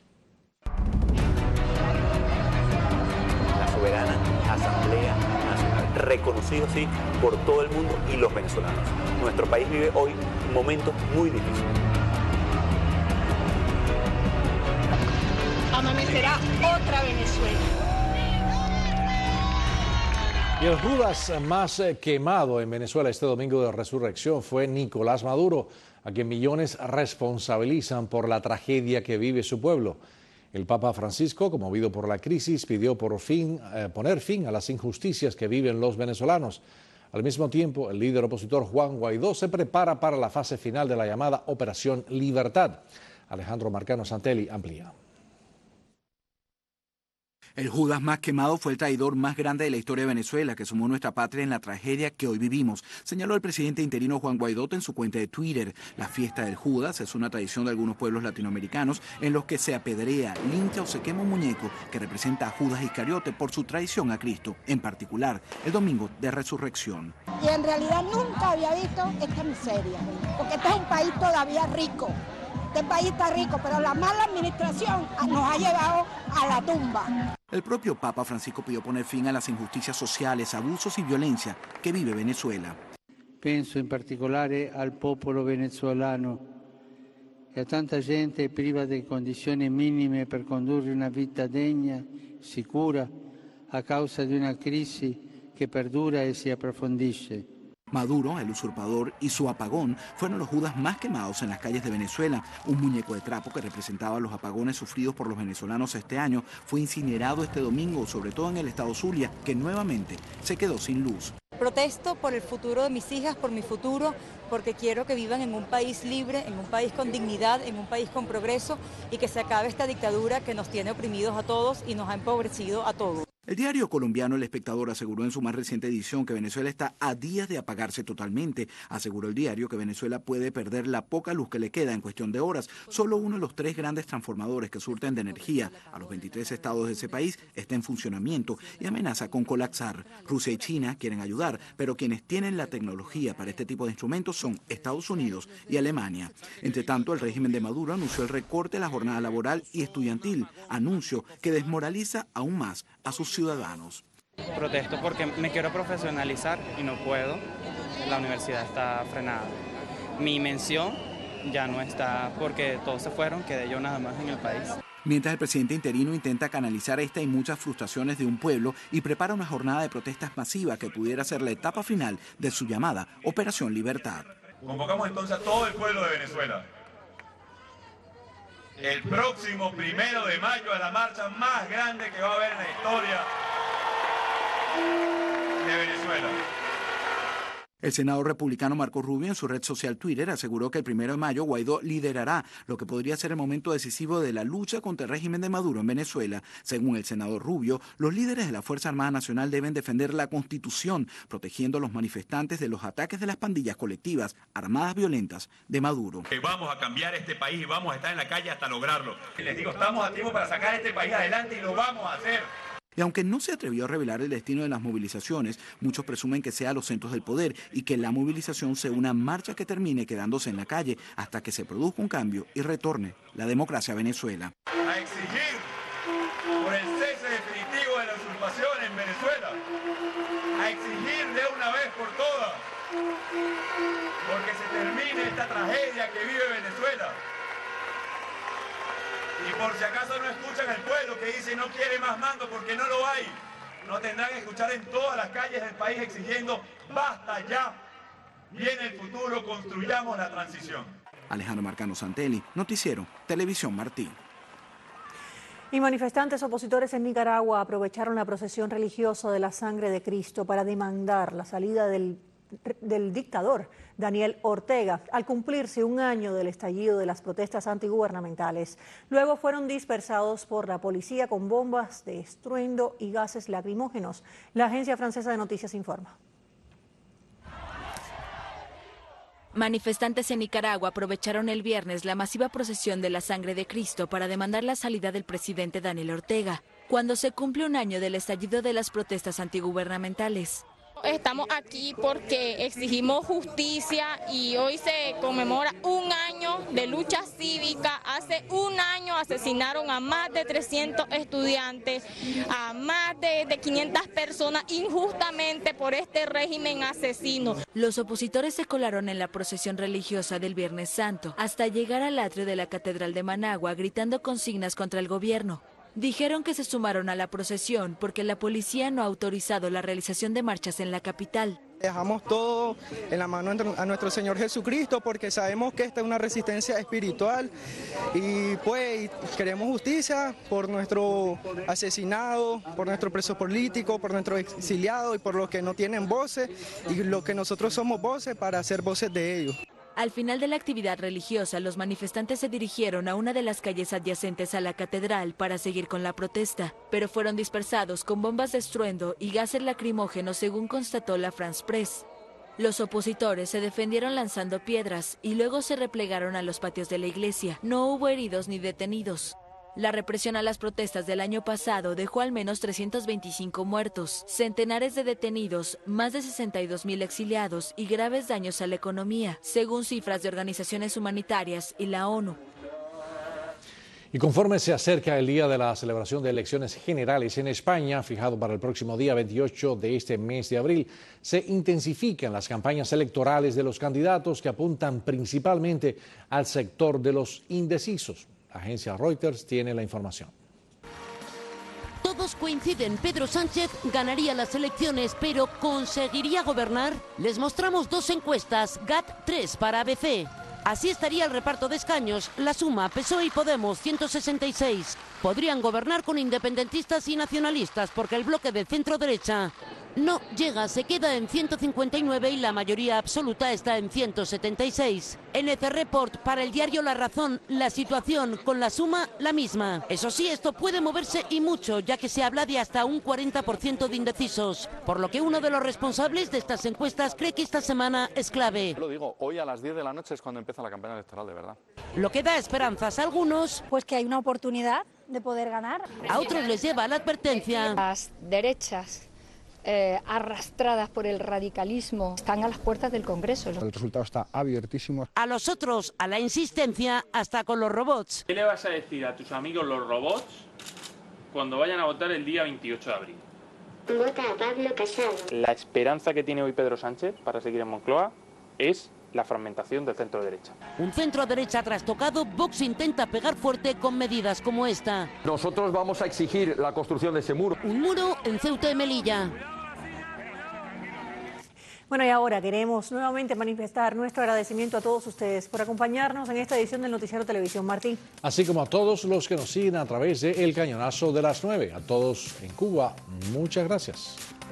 [SPEAKER 22] La soberana Asamblea Nacional, reconocido así por todo el mundo y los venezolanos. Nuestro país vive hoy un momento muy difícil.
[SPEAKER 21] Amanecerá otra Venezuela.
[SPEAKER 2] Y el Judas más quemado en Venezuela este domingo de resurrección fue Nicolás Maduro, a quien millones responsabilizan por la tragedia que vive su pueblo. El Papa Francisco, conmovido por la crisis, pidió poner fin a las injusticias que viven los venezolanos. Al mismo tiempo, el líder opositor Juan Guaidó se prepara para la fase final de la llamada Operación Libertad. Alejandro Marcano Santelli amplía.
[SPEAKER 3] El Judas más quemado fue el traidor más grande de la historia de Venezuela, que sumó nuestra patria en la tragedia que hoy vivimos, señaló el presidente interino Juan Guaidó en su cuenta de Twitter. La fiesta del Judas es una tradición de algunos pueblos latinoamericanos en los que se apedrea, lincha o se quema un muñeco que representa a Judas Iscariote por su traición a Cristo, en particular el domingo de Resurrección.
[SPEAKER 21] Y en realidad nunca había visto esta miseria, porque este es un país todavía rico. Este país está rico, pero la mala administración nos ha llevado a la tumba.
[SPEAKER 3] El propio Papa Francisco pidió poner fin a las injusticias sociales, abusos y violencia que vive Venezuela.
[SPEAKER 5] Penso in particolare al popolo venezuelano e a tanta gente priva di condizioni minime per condurre una vita degna, sicura, a causa di una crisi che perdura e si approfondisce.
[SPEAKER 3] Maduro, el usurpador y su apagón fueron los Judas más quemados en las calles de Venezuela. Un muñeco de trapo que representaba los apagones sufridos por los venezolanos este año fue incinerado este domingo, sobre todo en el estado Zulia, que nuevamente se quedó sin luz.
[SPEAKER 23] Protesto por el futuro de mis hijas, por mi futuro, porque quiero que vivan en un país libre, en un país con dignidad, en un país con progreso y que se acabe esta dictadura que nos tiene oprimidos a todos y nos ha empobrecido a todos.
[SPEAKER 3] El diario colombiano El Espectador aseguró en su más reciente edición que Venezuela está a días de apagarse totalmente. Aseguró el diario que Venezuela puede perder la poca luz que le queda en cuestión de horas. Solo uno de los 3 grandes transformadores que surten de energía a los 23 estados de ese país está en funcionamiento y amenaza con colapsar. Rusia y China quieren ayudar, pero quienes tienen la tecnología para este tipo de instrumentos son Estados Unidos y Alemania. Entre tanto, el régimen de Maduro anunció el recorte de la jornada laboral y estudiantil, anuncio que desmoraliza aún más a sus ciudadanos.
[SPEAKER 24] Protesto porque me quiero profesionalizar y no puedo. La universidad está frenada. Mi mención ya no está porque todos se fueron, quedé yo nada más en el país.
[SPEAKER 3] Mientras el presidente interino intenta canalizar esta y muchas frustraciones de un pueblo y prepara una jornada de protestas masiva que pudiera ser la etapa final de su llamada Operación Libertad.
[SPEAKER 25] Convocamos entonces a todo el pueblo de Venezuela el próximo 1 de mayo a la marcha más grande que va a haber en la historia de Venezuela.
[SPEAKER 3] El senador republicano Marco Rubio en su red social Twitter aseguró que el 1 de mayo Guaidó liderará lo que podría ser el momento decisivo de la lucha contra el régimen de Maduro en Venezuela. Según el senador Rubio, los líderes de la Fuerza Armada Nacional deben defender la Constitución, protegiendo a los manifestantes de los ataques de las pandillas colectivas armadas violentas de Maduro.
[SPEAKER 25] Vamos a cambiar este país y vamos a estar en la calle hasta lograrlo. Les digo, estamos a tiempo para sacar este país adelante y lo vamos a hacer.
[SPEAKER 3] Y aunque no se atrevió a revelar el destino de las movilizaciones, muchos presumen que sea a los centros del poder y que la movilización sea una marcha que termine quedándose en la calle hasta que se produzca un cambio y retorne la democracia a Venezuela.
[SPEAKER 25] A exigir por el cese definitivo de la usurpación en Venezuela. A exigir de una vez por todas porque se termine esta tragedia que vive Venezuela. Y por si acaso no escuchan al pueblo que dice no quiere más mando porque no lo hay, no tendrán que escuchar en todas las calles del país exigiendo basta ya, viene el futuro, construyamos la transición.
[SPEAKER 3] Alejandro Marcano Santelli, Noticiero Televisión Martí.
[SPEAKER 1] Y manifestantes opositores en Nicaragua aprovecharon la procesión religiosa de la sangre de Cristo para demandar la salida del dictador Daniel Ortega, al cumplirse un año del estallido de las protestas antigubernamentales. Luego fueron dispersados por la policía con bombas de estruendo y gases lacrimógenos. La agencia francesa de noticias informa.
[SPEAKER 26] Manifestantes en Nicaragua aprovecharon el viernes la masiva procesión de la sangre de Cristo para demandar la salida del presidente Daniel Ortega, cuando se cumple un año del estallido de las protestas antigubernamentales.
[SPEAKER 27] Estamos aquí porque exigimos justicia y hoy se conmemora un año de lucha cívica. Hace un año asesinaron a más de 300 estudiantes, a más de 500 personas injustamente por este régimen asesino.
[SPEAKER 26] Los opositores se colaron en la procesión religiosa del Viernes Santo hasta llegar al atrio de la Catedral de Managua gritando consignas contra el gobierno. Dijeron que se sumaron a la procesión porque la policía no ha autorizado la realización de marchas en la capital.
[SPEAKER 28] Dejamos todo en la mano a nuestro Señor Jesucristo porque sabemos que esta es una resistencia espiritual y pues queremos justicia por nuestro asesinado, por nuestro preso político, por nuestro exiliado y por los que no tienen voces y los que nosotros somos voces para ser voces de ellos.
[SPEAKER 26] Al final de la actividad religiosa, los manifestantes se dirigieron a una de las calles adyacentes a la catedral para seguir con la protesta, pero fueron dispersados con bombas de estruendo y gases lacrimógenos, según constató la France Press. Los opositores se defendieron lanzando piedras y luego se replegaron a los patios de la iglesia. No hubo heridos ni detenidos. La represión a las protestas del año pasado dejó al menos 325 muertos, centenares de detenidos, más de 62.000 exiliados y graves daños a la economía, según cifras de organizaciones humanitarias y la ONU.
[SPEAKER 2] Y conforme se acerca el día de la celebración de elecciones generales en España, fijado para el próximo día 28 de este mes de abril, se intensifican las campañas electorales de los candidatos que apuntan principalmente al sector de los indecisos. La agencia Reuters tiene la información.
[SPEAKER 7] Todos coinciden, Pedro Sánchez ganaría las elecciones, pero ¿conseguiría gobernar? Les mostramos dos encuestas, GAT3 para ABC. Así estaría el reparto de escaños. La suma, PSOE y Podemos, 166. Podrían gobernar con independentistas y nacionalistas, porque el bloque de centro-derecha no llega, se queda en 159 y la mayoría absoluta está en 176. NC Report para el diario La Razón, la situación con la suma la misma. Eso sí, esto puede moverse y mucho, ya que se habla de hasta un 40% de indecisos, por lo que uno de los responsables de estas encuestas cree que esta semana es clave.
[SPEAKER 8] Lo digo, hoy a las 10 de la noche es cuando empieza la campaña electoral, de verdad.
[SPEAKER 7] Lo que da esperanzas a algunos,
[SPEAKER 9] pues que hay una oportunidad de poder ganar.
[SPEAKER 7] A otros les lleva a la advertencia.
[SPEAKER 9] Las derechas arrastradas por el radicalismo están a las puertas del Congreso.
[SPEAKER 10] El resultado está abiertísimo.
[SPEAKER 7] A los otros, a la insistencia, hasta con los robots.
[SPEAKER 11] ¿Qué le vas a decir a tus amigos los robots cuando vayan a votar el día 28 de abril?
[SPEAKER 12] Vota a Pablo Casado.
[SPEAKER 11] La esperanza que tiene hoy Pedro Sánchez para seguir en Moncloa es la fragmentación del centro derecha.
[SPEAKER 7] Un centro derecha trastocado, Vox intenta pegar fuerte con medidas como esta.
[SPEAKER 13] Nosotros vamos a exigir la construcción de ese muro.
[SPEAKER 7] Un muro en Ceuta y Melilla.
[SPEAKER 1] Bueno, y ahora queremos nuevamente manifestar nuestro agradecimiento a todos ustedes por acompañarnos en esta edición del Noticiero Televisión Martí.
[SPEAKER 2] Así como a todos los que nos siguen a través de El Cañonazo de las 9. A todos en Cuba, muchas gracias.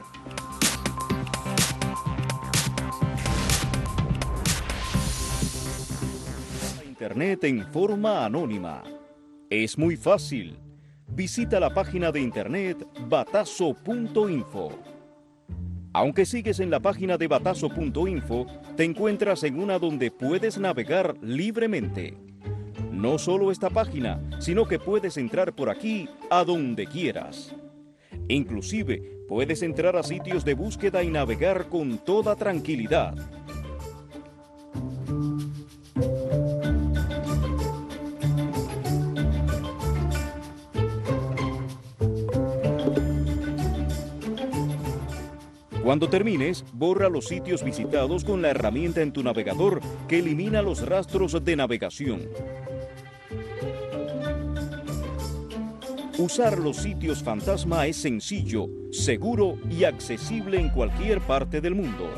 [SPEAKER 15] Internet en forma anónima. Es muy fácil. Visita la página de internet batazo.info. Aunque sigues en la página de batazo.info, te encuentras en una donde puedes navegar libremente. No solo esta página, sino que puedes entrar por aquí a donde quieras. Inclusive, puedes entrar a sitios de búsqueda y navegar con toda tranquilidad. Cuando termines, borra los sitios visitados con la herramienta en tu navegador que elimina los rastros de navegación. Usar los sitios fantasma es sencillo, seguro y accesible en cualquier parte del mundo.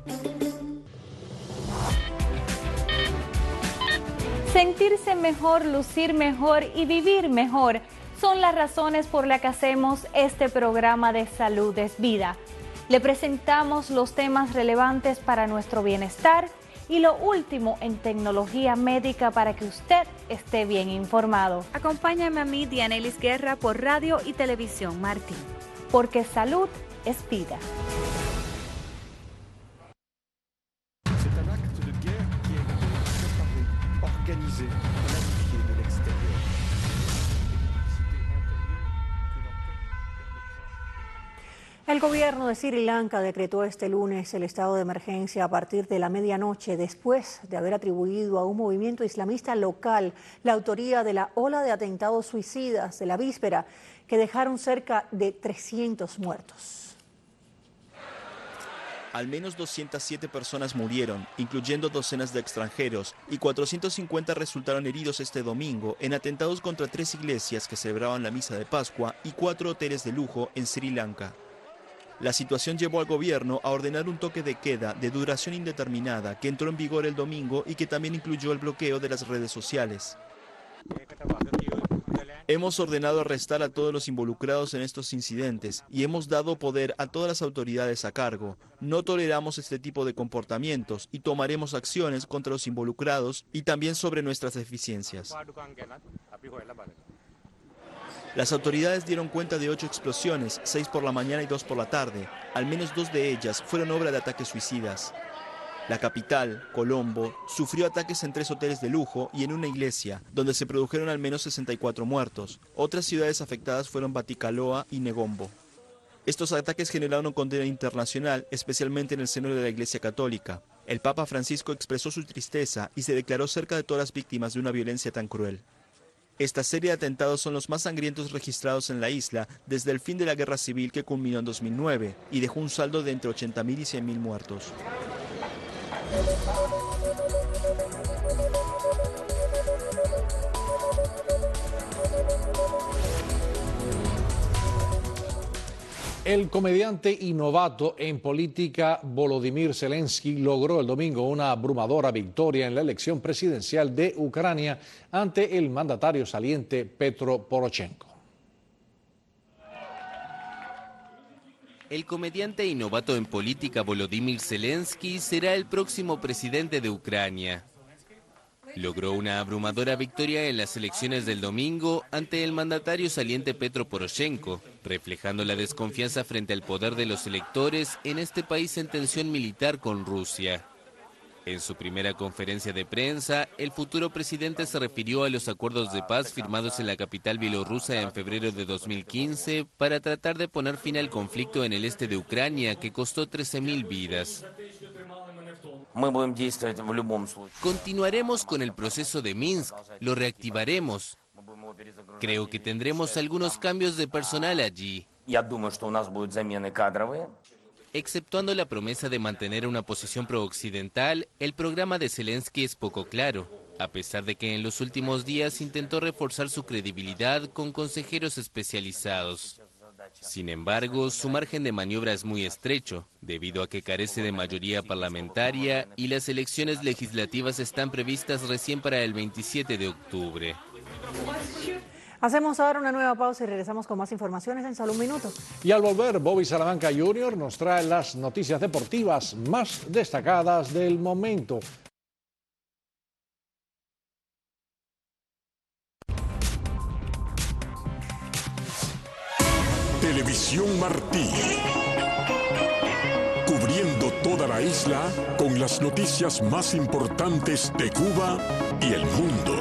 [SPEAKER 29] Sentirse mejor, lucir mejor y vivir mejor son las razones por las que hacemos este programa de Salud es Vida. Le presentamos los temas relevantes para nuestro bienestar y lo último en tecnología médica para que usted esté bien informado.
[SPEAKER 30] Acompáñame a mí, Dianelis Guerra, por Radio y Televisión Martí.
[SPEAKER 29] Porque salud es vida.
[SPEAKER 31] C'est un acte de guerre qui a été préparé, organisé, planifié de l'extérieur.
[SPEAKER 1] El gobierno de Sri Lanka decretó este lunes el estado de emergencia a partir de la medianoche, después de haber atribuido a un movimiento islamista local la autoría de la ola de atentados suicidas de la víspera, que dejaron cerca de 300 muertos.
[SPEAKER 32] Al menos 207 personas murieron, incluyendo docenas de extranjeros, y 450 resultaron heridos este domingo en atentados contra 3 iglesias que celebraban la misa de Pascua y 4 hoteles de lujo en Sri Lanka. La situación llevó al gobierno a ordenar un toque de queda de duración indeterminada que entró en vigor el domingo y que también incluyó el bloqueo de las redes sociales. Hemos ordenado arrestar a todos los involucrados en estos incidentes y hemos dado poder a todas las autoridades a cargo. No toleramos este tipo de comportamientos y tomaremos acciones contra los involucrados y también sobre nuestras deficiencias. Las autoridades dieron cuenta de 8 explosiones, 6 por la mañana y 2 por la tarde. Al menos 2 de ellas fueron obra de ataques suicidas. La capital, Colombo, sufrió ataques en 3 hoteles de lujo y en una iglesia, donde se produjeron al menos 64 muertos. Otras ciudades afectadas fueron Baticaloa y Negombo. Estos ataques generaron condena internacional, especialmente en el seno de la Iglesia Católica. El Papa Francisco expresó su tristeza y se declaró cerca de todas las víctimas de una violencia tan cruel. Esta serie de atentados son los más sangrientos registrados en la isla desde el fin de la guerra civil que culminó en 2009 y dejó un saldo de entre 80.000 y 100.000 muertos.
[SPEAKER 2] El comediante y novato en política Volodymyr Zelensky logró el domingo una abrumadora victoria en la elección presidencial de Ucrania ante el mandatario saliente Petro Poroshenko.
[SPEAKER 4] El comediante y novato en política Volodymyr Zelensky será el próximo presidente de Ucrania. Logró una abrumadora victoria en las elecciones del domingo ante el mandatario saliente Petro Poroshenko, reflejando la desconfianza frente al poder de los electores en este país en tensión militar con Rusia. En su primera conferencia de prensa, el futuro presidente se refirió a los acuerdos de paz firmados en la capital bielorrusa en febrero de 2015 para tratar de poner fin al conflicto en el este de Ucrania que costó 13.000 vidas. Continuaremos con el proceso de Minsk, lo reactivaremos. Creo que tendremos algunos cambios de personal allí. Exceptuando la promesa de mantener una posición pro-occidental, el programa de Zelensky es poco claro, a pesar de que en los últimos días intentó reforzar su credibilidad con consejeros especializados. Sin embargo, su margen de maniobra es muy estrecho, debido a que carece de mayoría parlamentaria y las elecciones legislativas están previstas recién para el 27 de octubre.
[SPEAKER 1] Hacemos ahora una nueva pausa y regresamos con más informaciones en solo un minuto.
[SPEAKER 2] Y al volver, Bobby Salamanca Jr. nos trae las noticias deportivas más destacadas del momento.
[SPEAKER 5] Televisión Martí, cubriendo toda la isla con las noticias más importantes de Cuba y el mundo.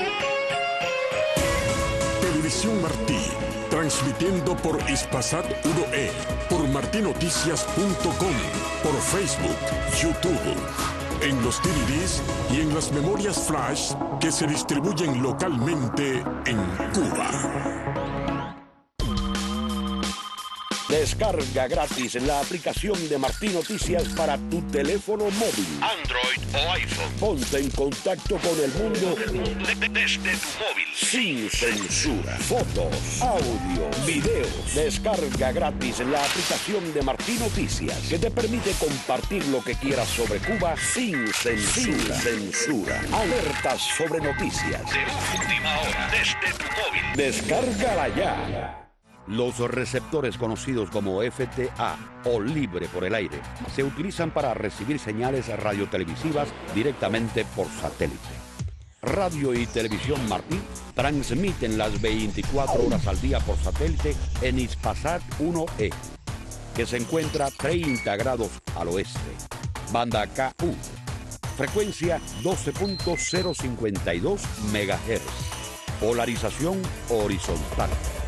[SPEAKER 5] Televisión Martí, transmitiendo por Hispasat 1E, por martinoticias.com, por Facebook, YouTube, en los DVDs y en las memorias flash que se distribuyen localmente en Cuba.
[SPEAKER 6] Descarga gratis la aplicación de Martí Noticias para tu teléfono móvil,
[SPEAKER 5] Android o iPhone.
[SPEAKER 6] Ponte en contacto con el mundo
[SPEAKER 5] desde tu móvil.
[SPEAKER 6] Sin censura. Fotos, audio, videos. Descarga gratis la aplicación de Martí Noticias que te permite compartir lo que quieras sobre Cuba sin censura. Alertas sobre noticias
[SPEAKER 5] De última hora, desde tu móvil.
[SPEAKER 6] Descárgala ya.
[SPEAKER 14] Los receptores conocidos como FTA o libre por el aire se utilizan para recibir señales radiotelevisivas directamente por satélite. Radio y Televisión Martí transmiten las 24 horas al día por satélite en Hispasat 1E, que se encuentra 30 grados al oeste. Banda KU, frecuencia 12.052 MHz, polarización horizontal.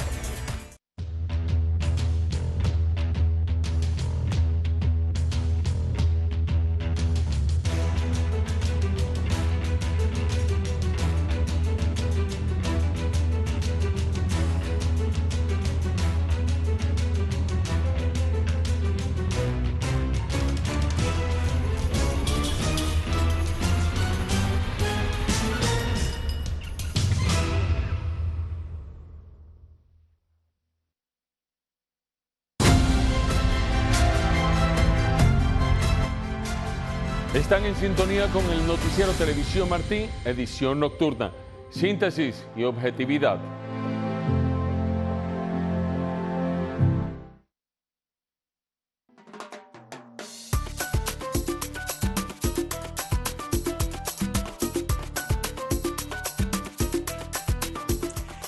[SPEAKER 16] Están en sintonía con el noticiero Televisión Martí, edición nocturna, síntesis y objetividad.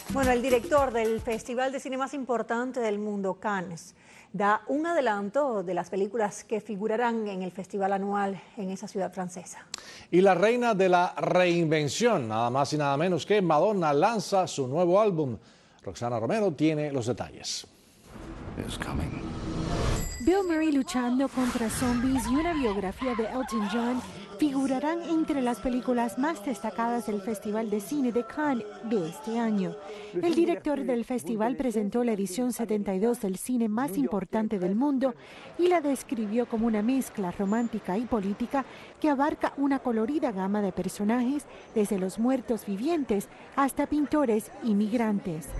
[SPEAKER 1] Bueno, el director del festival de cine más importante del mundo, Cannes, da un adelanto de las películas que figurarán en el festival anual en esa ciudad francesa.
[SPEAKER 2] Y la reina de la reinvención, nada más y nada menos que Madonna, lanza su nuevo álbum. Roxana Romero tiene los detalles.
[SPEAKER 3] Bill Murray luchando contra zombies y una biografía de Elton John figurarán entre las películas más destacadas del Festival de Cine de Cannes de este año. El director del festival presentó la edición 72 del cine más importante del mundo y la describió como una mezcla romántica y política que abarca una colorida gama de personajes, desde los muertos vivientes hasta pintores y migrantes.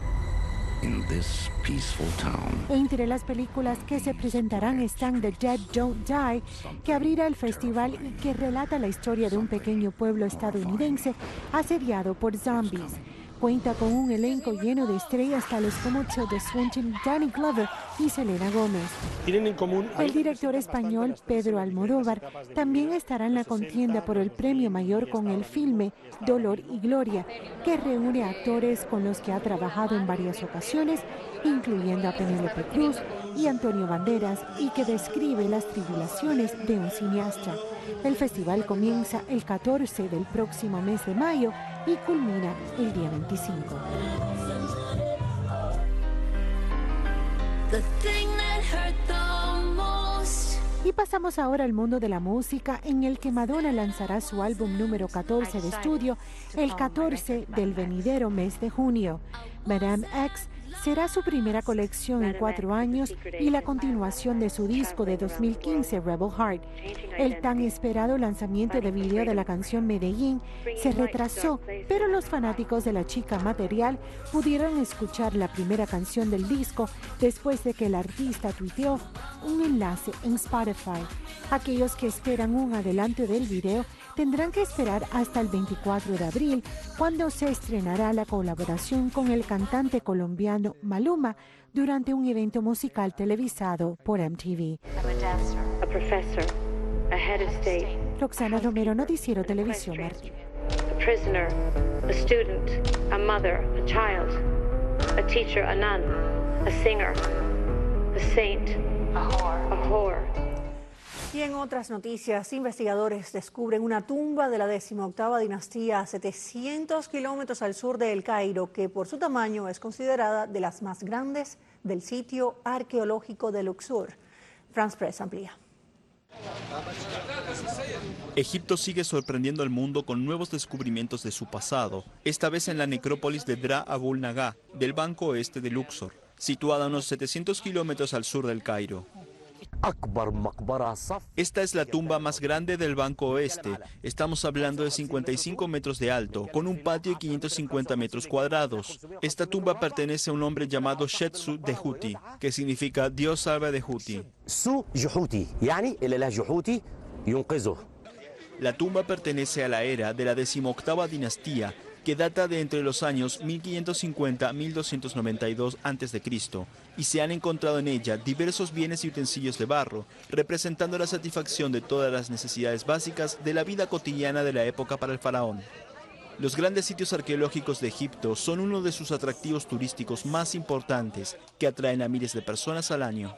[SPEAKER 3] Entre las películas que se presentarán están The Dead Don't Die, que abrirá el festival y que relata la historia de un pequeño pueblo estadounidense asediado por zombies. Cuenta con un elenco lleno de estrellas tales como Tilda Swinton, Danny Glover y Selena Gómez.
[SPEAKER 31] Tienen en común...
[SPEAKER 3] El director español Pedro Almodóvar también estará en la contienda por el premio mayor con el filme Dolor y Gloria, que reúne a actores con los que ha trabajado en varias ocasiones, incluyendo a Penélope Cruz y Antonio Banderas, y que describe las tribulaciones de un cineasta. El festival comienza el 14 del próximo mes de mayo y culmina el día 25. Y pasamos ahora al mundo de la música, en el que Madonna lanzará su álbum número 14 de estudio el 14 del venidero mes de junio. Madame X será su primera colección en 4 años y la continuación de su disco de 2015, Rebel Heart. El tan esperado lanzamiento de video de la canción Medellín se retrasó, pero los fanáticos de la chica material pudieron escuchar la primera canción del disco después de que el artista tuiteó un enlace en Spotify. Aquellos que esperan un adelanto del video tendrán que esperar hasta el 24 de abril, cuando se estrenará la colaboración con el cantante colombiano Maluma durante un evento musical televisado por MTV. Roxana Romero, Noticiero Televisión Martín.
[SPEAKER 12] A prisoner, a student, a mother, a child, a teacher, a nun, a singer, a saint, a whore.
[SPEAKER 1] Y en otras noticias, investigadores descubren una tumba de la 18ª dinastía a 700 kilómetros al sur de El Cairo, que por su tamaño es considerada de las más grandes del sitio arqueológico de Luxor. France Press amplía.
[SPEAKER 32] Egipto sigue sorprendiendo al mundo con nuevos descubrimientos de su pasado, esta vez en la necrópolis de Dra Abul Naga, del Banco Oeste de Luxor, situada a unos 700 kilómetros al sur del Cairo. Esta es la tumba más grande del Banco Oeste. Estamos hablando de 55 metros de alto, con un patio de 550 metros cuadrados. Esta tumba pertenece a un hombre llamado Shetsu de Huti, que significa Dios salva de Huti. La tumba pertenece a la era de la 18ª dinastía, que data de entre los años 1550 a 1292 a.C., y se han encontrado en ella diversos bienes y utensilios de barro, representando la satisfacción de todas las necesidades básicas de la vida cotidiana de la época para el faraón. Los grandes sitios arqueológicos de Egipto son uno de sus atractivos turísticos más importantes, que atraen a miles de personas al año.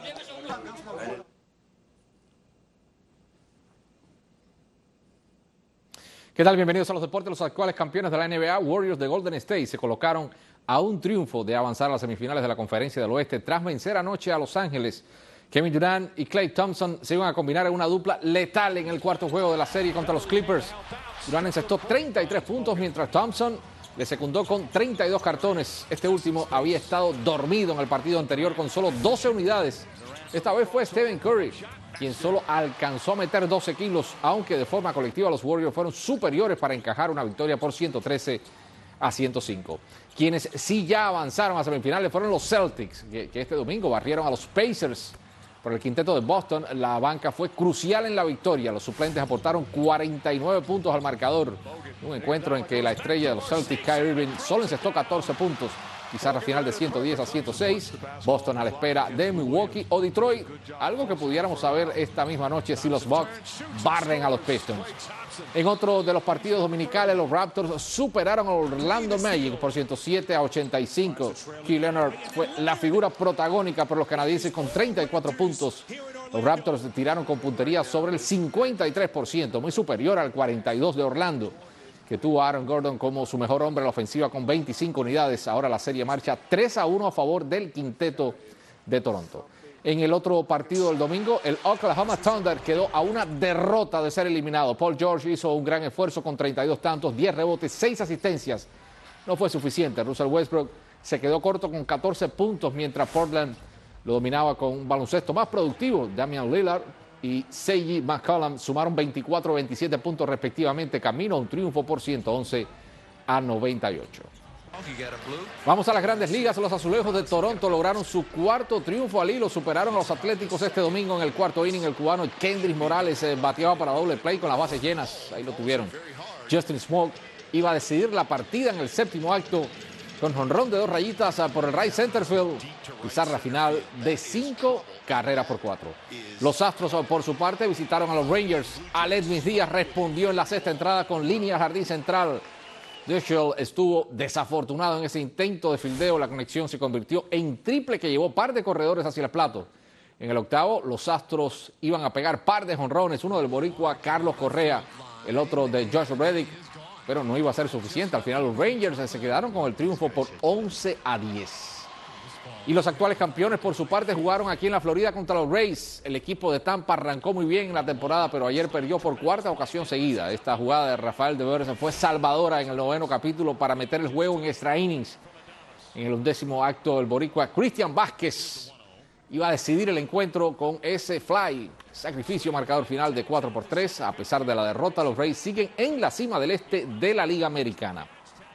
[SPEAKER 17] ¿Qué tal? Bienvenidos a los deportes. Los actuales campeones de la NBA, Warriors de Golden State, se colocaron a un triunfo de avanzar a las semifinales de la Conferencia del Oeste tras vencer anoche a Los Ángeles. Kevin Durant y Klay Thompson se iban a combinar en una dupla letal en el cuarto juego de la serie contra los Clippers. Durant encestó 33 puntos, mientras Thompson le secundó con 32 cartones. Este último había estado dormido en el partido anterior con solo 12 unidades. Esta vez fue Stephen Curry quien solo alcanzó a meter 12 kilos, aunque de forma colectiva los Warriors fueron superiores para encajar una victoria por 113-105. Quienes sí ya avanzaron a semifinales fueron los Celtics, que este domingo barrieron a los Pacers. Por el quinteto de Boston, la banca fue crucial en la victoria. Los suplentes aportaron 49 puntos al marcador. Un encuentro en que la estrella de los Celtics, Kyrie Irving, solo encestó 14 puntos. pizarra final de 110-106. Boston a la espera de Milwaukee o Detroit, algo que pudiéramos saber esta misma noche si los Bucks barren a los Pistons. En otro de los partidos dominicales, los Raptors superaron a Orlando Magic por 107-85. Kawhi Leonard fue la figura protagónica por los canadienses con 34 puntos. Los Raptors tiraron con puntería sobre el 53%, muy superior al 42% de Orlando, que tuvo a Aaron Gordon como su mejor hombre en la ofensiva con 25 unidades. Ahora la serie marcha 3-1 a favor del quinteto de Toronto. En el otro partido del domingo, el Oklahoma Thunder quedó a una derrota de ser eliminado. Paul George hizo un gran esfuerzo con 32 tantos, 10 rebotes, 6 asistencias. No fue suficiente. Russell Westbrook se quedó corto con 14 puntos, mientras Portland lo dominaba con un baloncesto más productivo. Damian Lillard y Seiji McCollum sumaron 24-27 puntos respectivamente, camino a un triunfo por 111-98. Vamos a las Grandes Ligas. Los Azulejos de Toronto lograron su cuarto triunfo al hilo. Superaron a los Atléticos este domingo en el cuarto inning. El cubano Kendrick Morales bateaba para doble play con las bases llenas. Ahí lo tuvieron. Justin Smoke iba a decidir la partida en el séptimo acto con jonrón de 2 rayitas por el right center field. Pizarra final de 5 carreras por 4. Los Astros, por su parte, visitaron a los Rangers. Aledmys Díaz respondió en la sexta entrada con línea al jardín central. Duchel estuvo desafortunado en ese intento de fildeo. La conexión se convirtió en triple que llevó par de corredores hacia el plato. En el octavo, los Astros iban a pegar par de jonrones, uno del boricua Carlos Correa, el otro de Josh Reddick, pero no iba a ser suficiente. Al final los Rangers se quedaron con el triunfo por 11-10. Y los actuales campeones, por su parte, jugaron aquí en la Florida contra los Rays. El equipo de Tampa arrancó muy bien en la temporada, pero ayer perdió por cuarta ocasión seguida. Esta jugada de Rafael Devers fue salvadora en el 9º capítulo para meter el juego en extra innings. En el 11º acto, el boricua Cristian Vázquez iba a decidir el encuentro con ese fly. Sacrificio, marcador final de 4-3. A pesar de la derrota, los Rays siguen en la cima del este de la Liga Americana.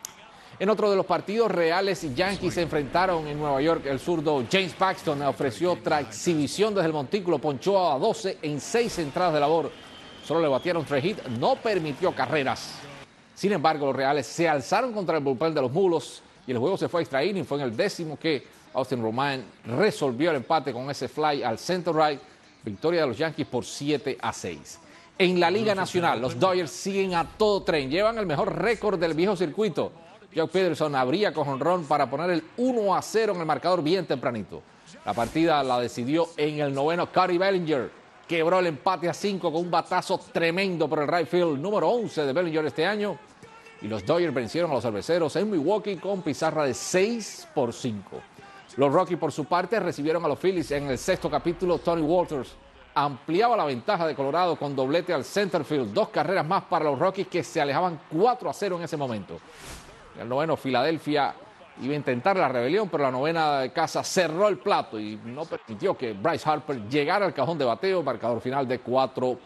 [SPEAKER 17] En otro de los partidos, Reales y Yankees se enfrentaron en Nueva York. El zurdo James Paxton ofreció otra exhibición desde el montículo, ponchó a 12 en 6 entradas de labor. Solo le batieron 3 hits, no permitió carreras. Sin embargo, los Reales se alzaron contra el bullpen de los Mulos y el juego se fue a extra inning. Fue en el 10º que Austin Romine resolvió el empate con ese fly al center right. Victoria de los Yankees por 7-6. En la Liga Nacional, los Dodgers siguen a todo tren. Llevan el mejor récord del viejo circuito. Jock Peterson abría con jonrón para poner el 1-0 en el marcador bien tempranito. La partida la decidió en el 9º Cody Bellinger. Quebró el empate a 5 con un batazo tremendo por el right field, número 11 de Bellinger este año. Y los Dodgers vencieron a los cerveceros en Milwaukee con pizarra de 6-5. Los Rockies, por su parte, recibieron a los Phillies en el 6º capítulo. Tony Walters ampliaba la ventaja de Colorado con doblete al center field. 2 carreras más para los Rockies, que se alejaban 4-0 en ese momento. En el 9º, Filadelfia iba a intentar la rebelión, pero la novena de casa cerró el plato y no permitió que Bryce Harper llegara al cajón de bateo. Marcador final de 4-1.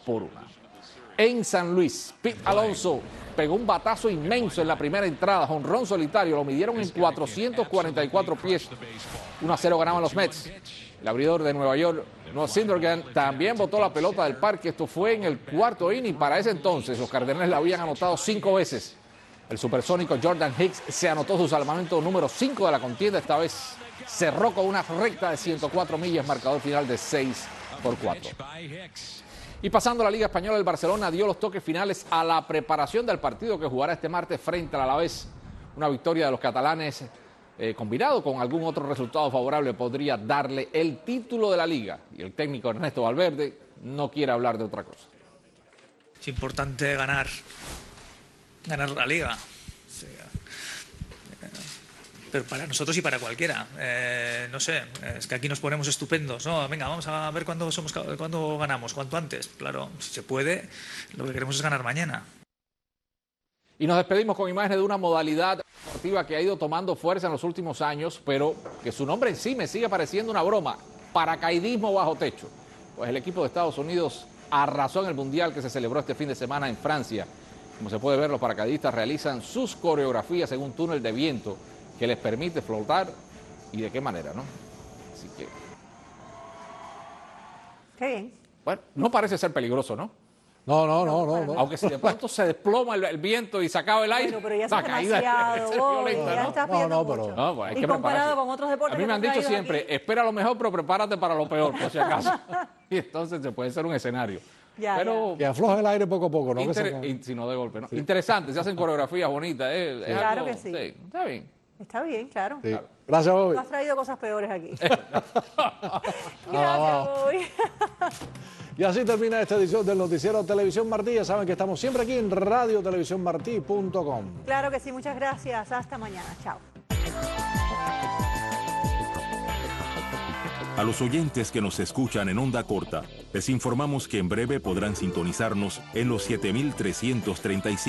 [SPEAKER 17] En San Luis, Pete Alonso pegó un batazo inmenso en la primera entrada, jonrón solitario, lo midieron en 444 pies. 1-0 ganaban los Mets. El abridor de Nueva York, Noah Syndergaard, también botó la pelota del parque. Esto fue en el 4º inning. Para ese entonces, los Cardenales la habían anotado 5 veces. El supersónico Jordan Hicks se anotó su salvamento número 5 de la contienda. Esta vez cerró con una recta de 104 millas, marcador final de 6-4. Y pasando a la Liga Española, el Barcelona dio los toques finales a la preparación del partido que jugará este martes frente al Alavés. Una victoria de los catalanes combinado con algún otro resultado favorable podría darle el título de la Liga. Y el técnico Ernesto Valverde no quiere hablar de otra cosa.
[SPEAKER 8] Es importante ganar la Liga. Sí. Pero para nosotros y para cualquiera. No sé, es que aquí nos ponemos estupendos. No, venga, vamos a ver cuándo ganamos, cuanto antes. Claro, si se puede, lo que queremos es ganar mañana.
[SPEAKER 17] Y nos despedimos con imágenes de una modalidad deportiva que ha ido tomando fuerza en los últimos años, pero que su nombre en sí me sigue pareciendo una broma. Paracaidismo bajo techo. Pues el equipo de Estados Unidos arrasó en el Mundial que se celebró este fin de semana en Francia. Como se puede ver, los paracaidistas realizan sus coreografías en un túnel de viento que les permite flotar, y de qué manera, ¿no? Así que...
[SPEAKER 1] Qué bien.
[SPEAKER 17] Bueno, no parece ser peligroso, ¿no?
[SPEAKER 2] No.
[SPEAKER 17] Aunque si de pronto se desploma el viento y se acaba el aire.
[SPEAKER 1] Bueno, pero ya
[SPEAKER 17] la
[SPEAKER 1] es
[SPEAKER 17] caída
[SPEAKER 1] demasiado,
[SPEAKER 17] es violenta,
[SPEAKER 1] ya
[SPEAKER 17] ¿no?
[SPEAKER 1] estás pidiendo mucho.
[SPEAKER 17] No, pues hay
[SPEAKER 1] y
[SPEAKER 17] que
[SPEAKER 1] comparado
[SPEAKER 17] prepararse.
[SPEAKER 1] con otros deportes
[SPEAKER 17] A mí
[SPEAKER 1] que
[SPEAKER 17] me han
[SPEAKER 1] te han
[SPEAKER 17] dicho
[SPEAKER 1] traído
[SPEAKER 17] siempre,
[SPEAKER 1] aquí.
[SPEAKER 17] espera lo mejor, pero prepárate para lo peor, por si acaso. Y entonces se puede ser un escenario. Pero
[SPEAKER 2] que afloje el aire poco a poco, ¿no?
[SPEAKER 17] Si no de golpe, ¿no? Sí. Interesante, se hacen coreografías bonitas.
[SPEAKER 1] Claro
[SPEAKER 17] algo,
[SPEAKER 1] que sí.
[SPEAKER 17] Está bien.
[SPEAKER 1] Está bien, claro.
[SPEAKER 2] Sí. Gracias, Bobby.
[SPEAKER 1] Tú has traído cosas peores aquí. Gracias, Bobby.
[SPEAKER 2] Y así termina esta edición del Noticiero Televisión Martí. Ya saben que estamos siempre aquí en radiotelevisiónmartí.com.
[SPEAKER 1] Claro que sí, muchas gracias. Hasta mañana. Chao.
[SPEAKER 9] A los oyentes que nos escuchan en onda corta, les informamos que en breve podrán sintonizarnos en los 7335.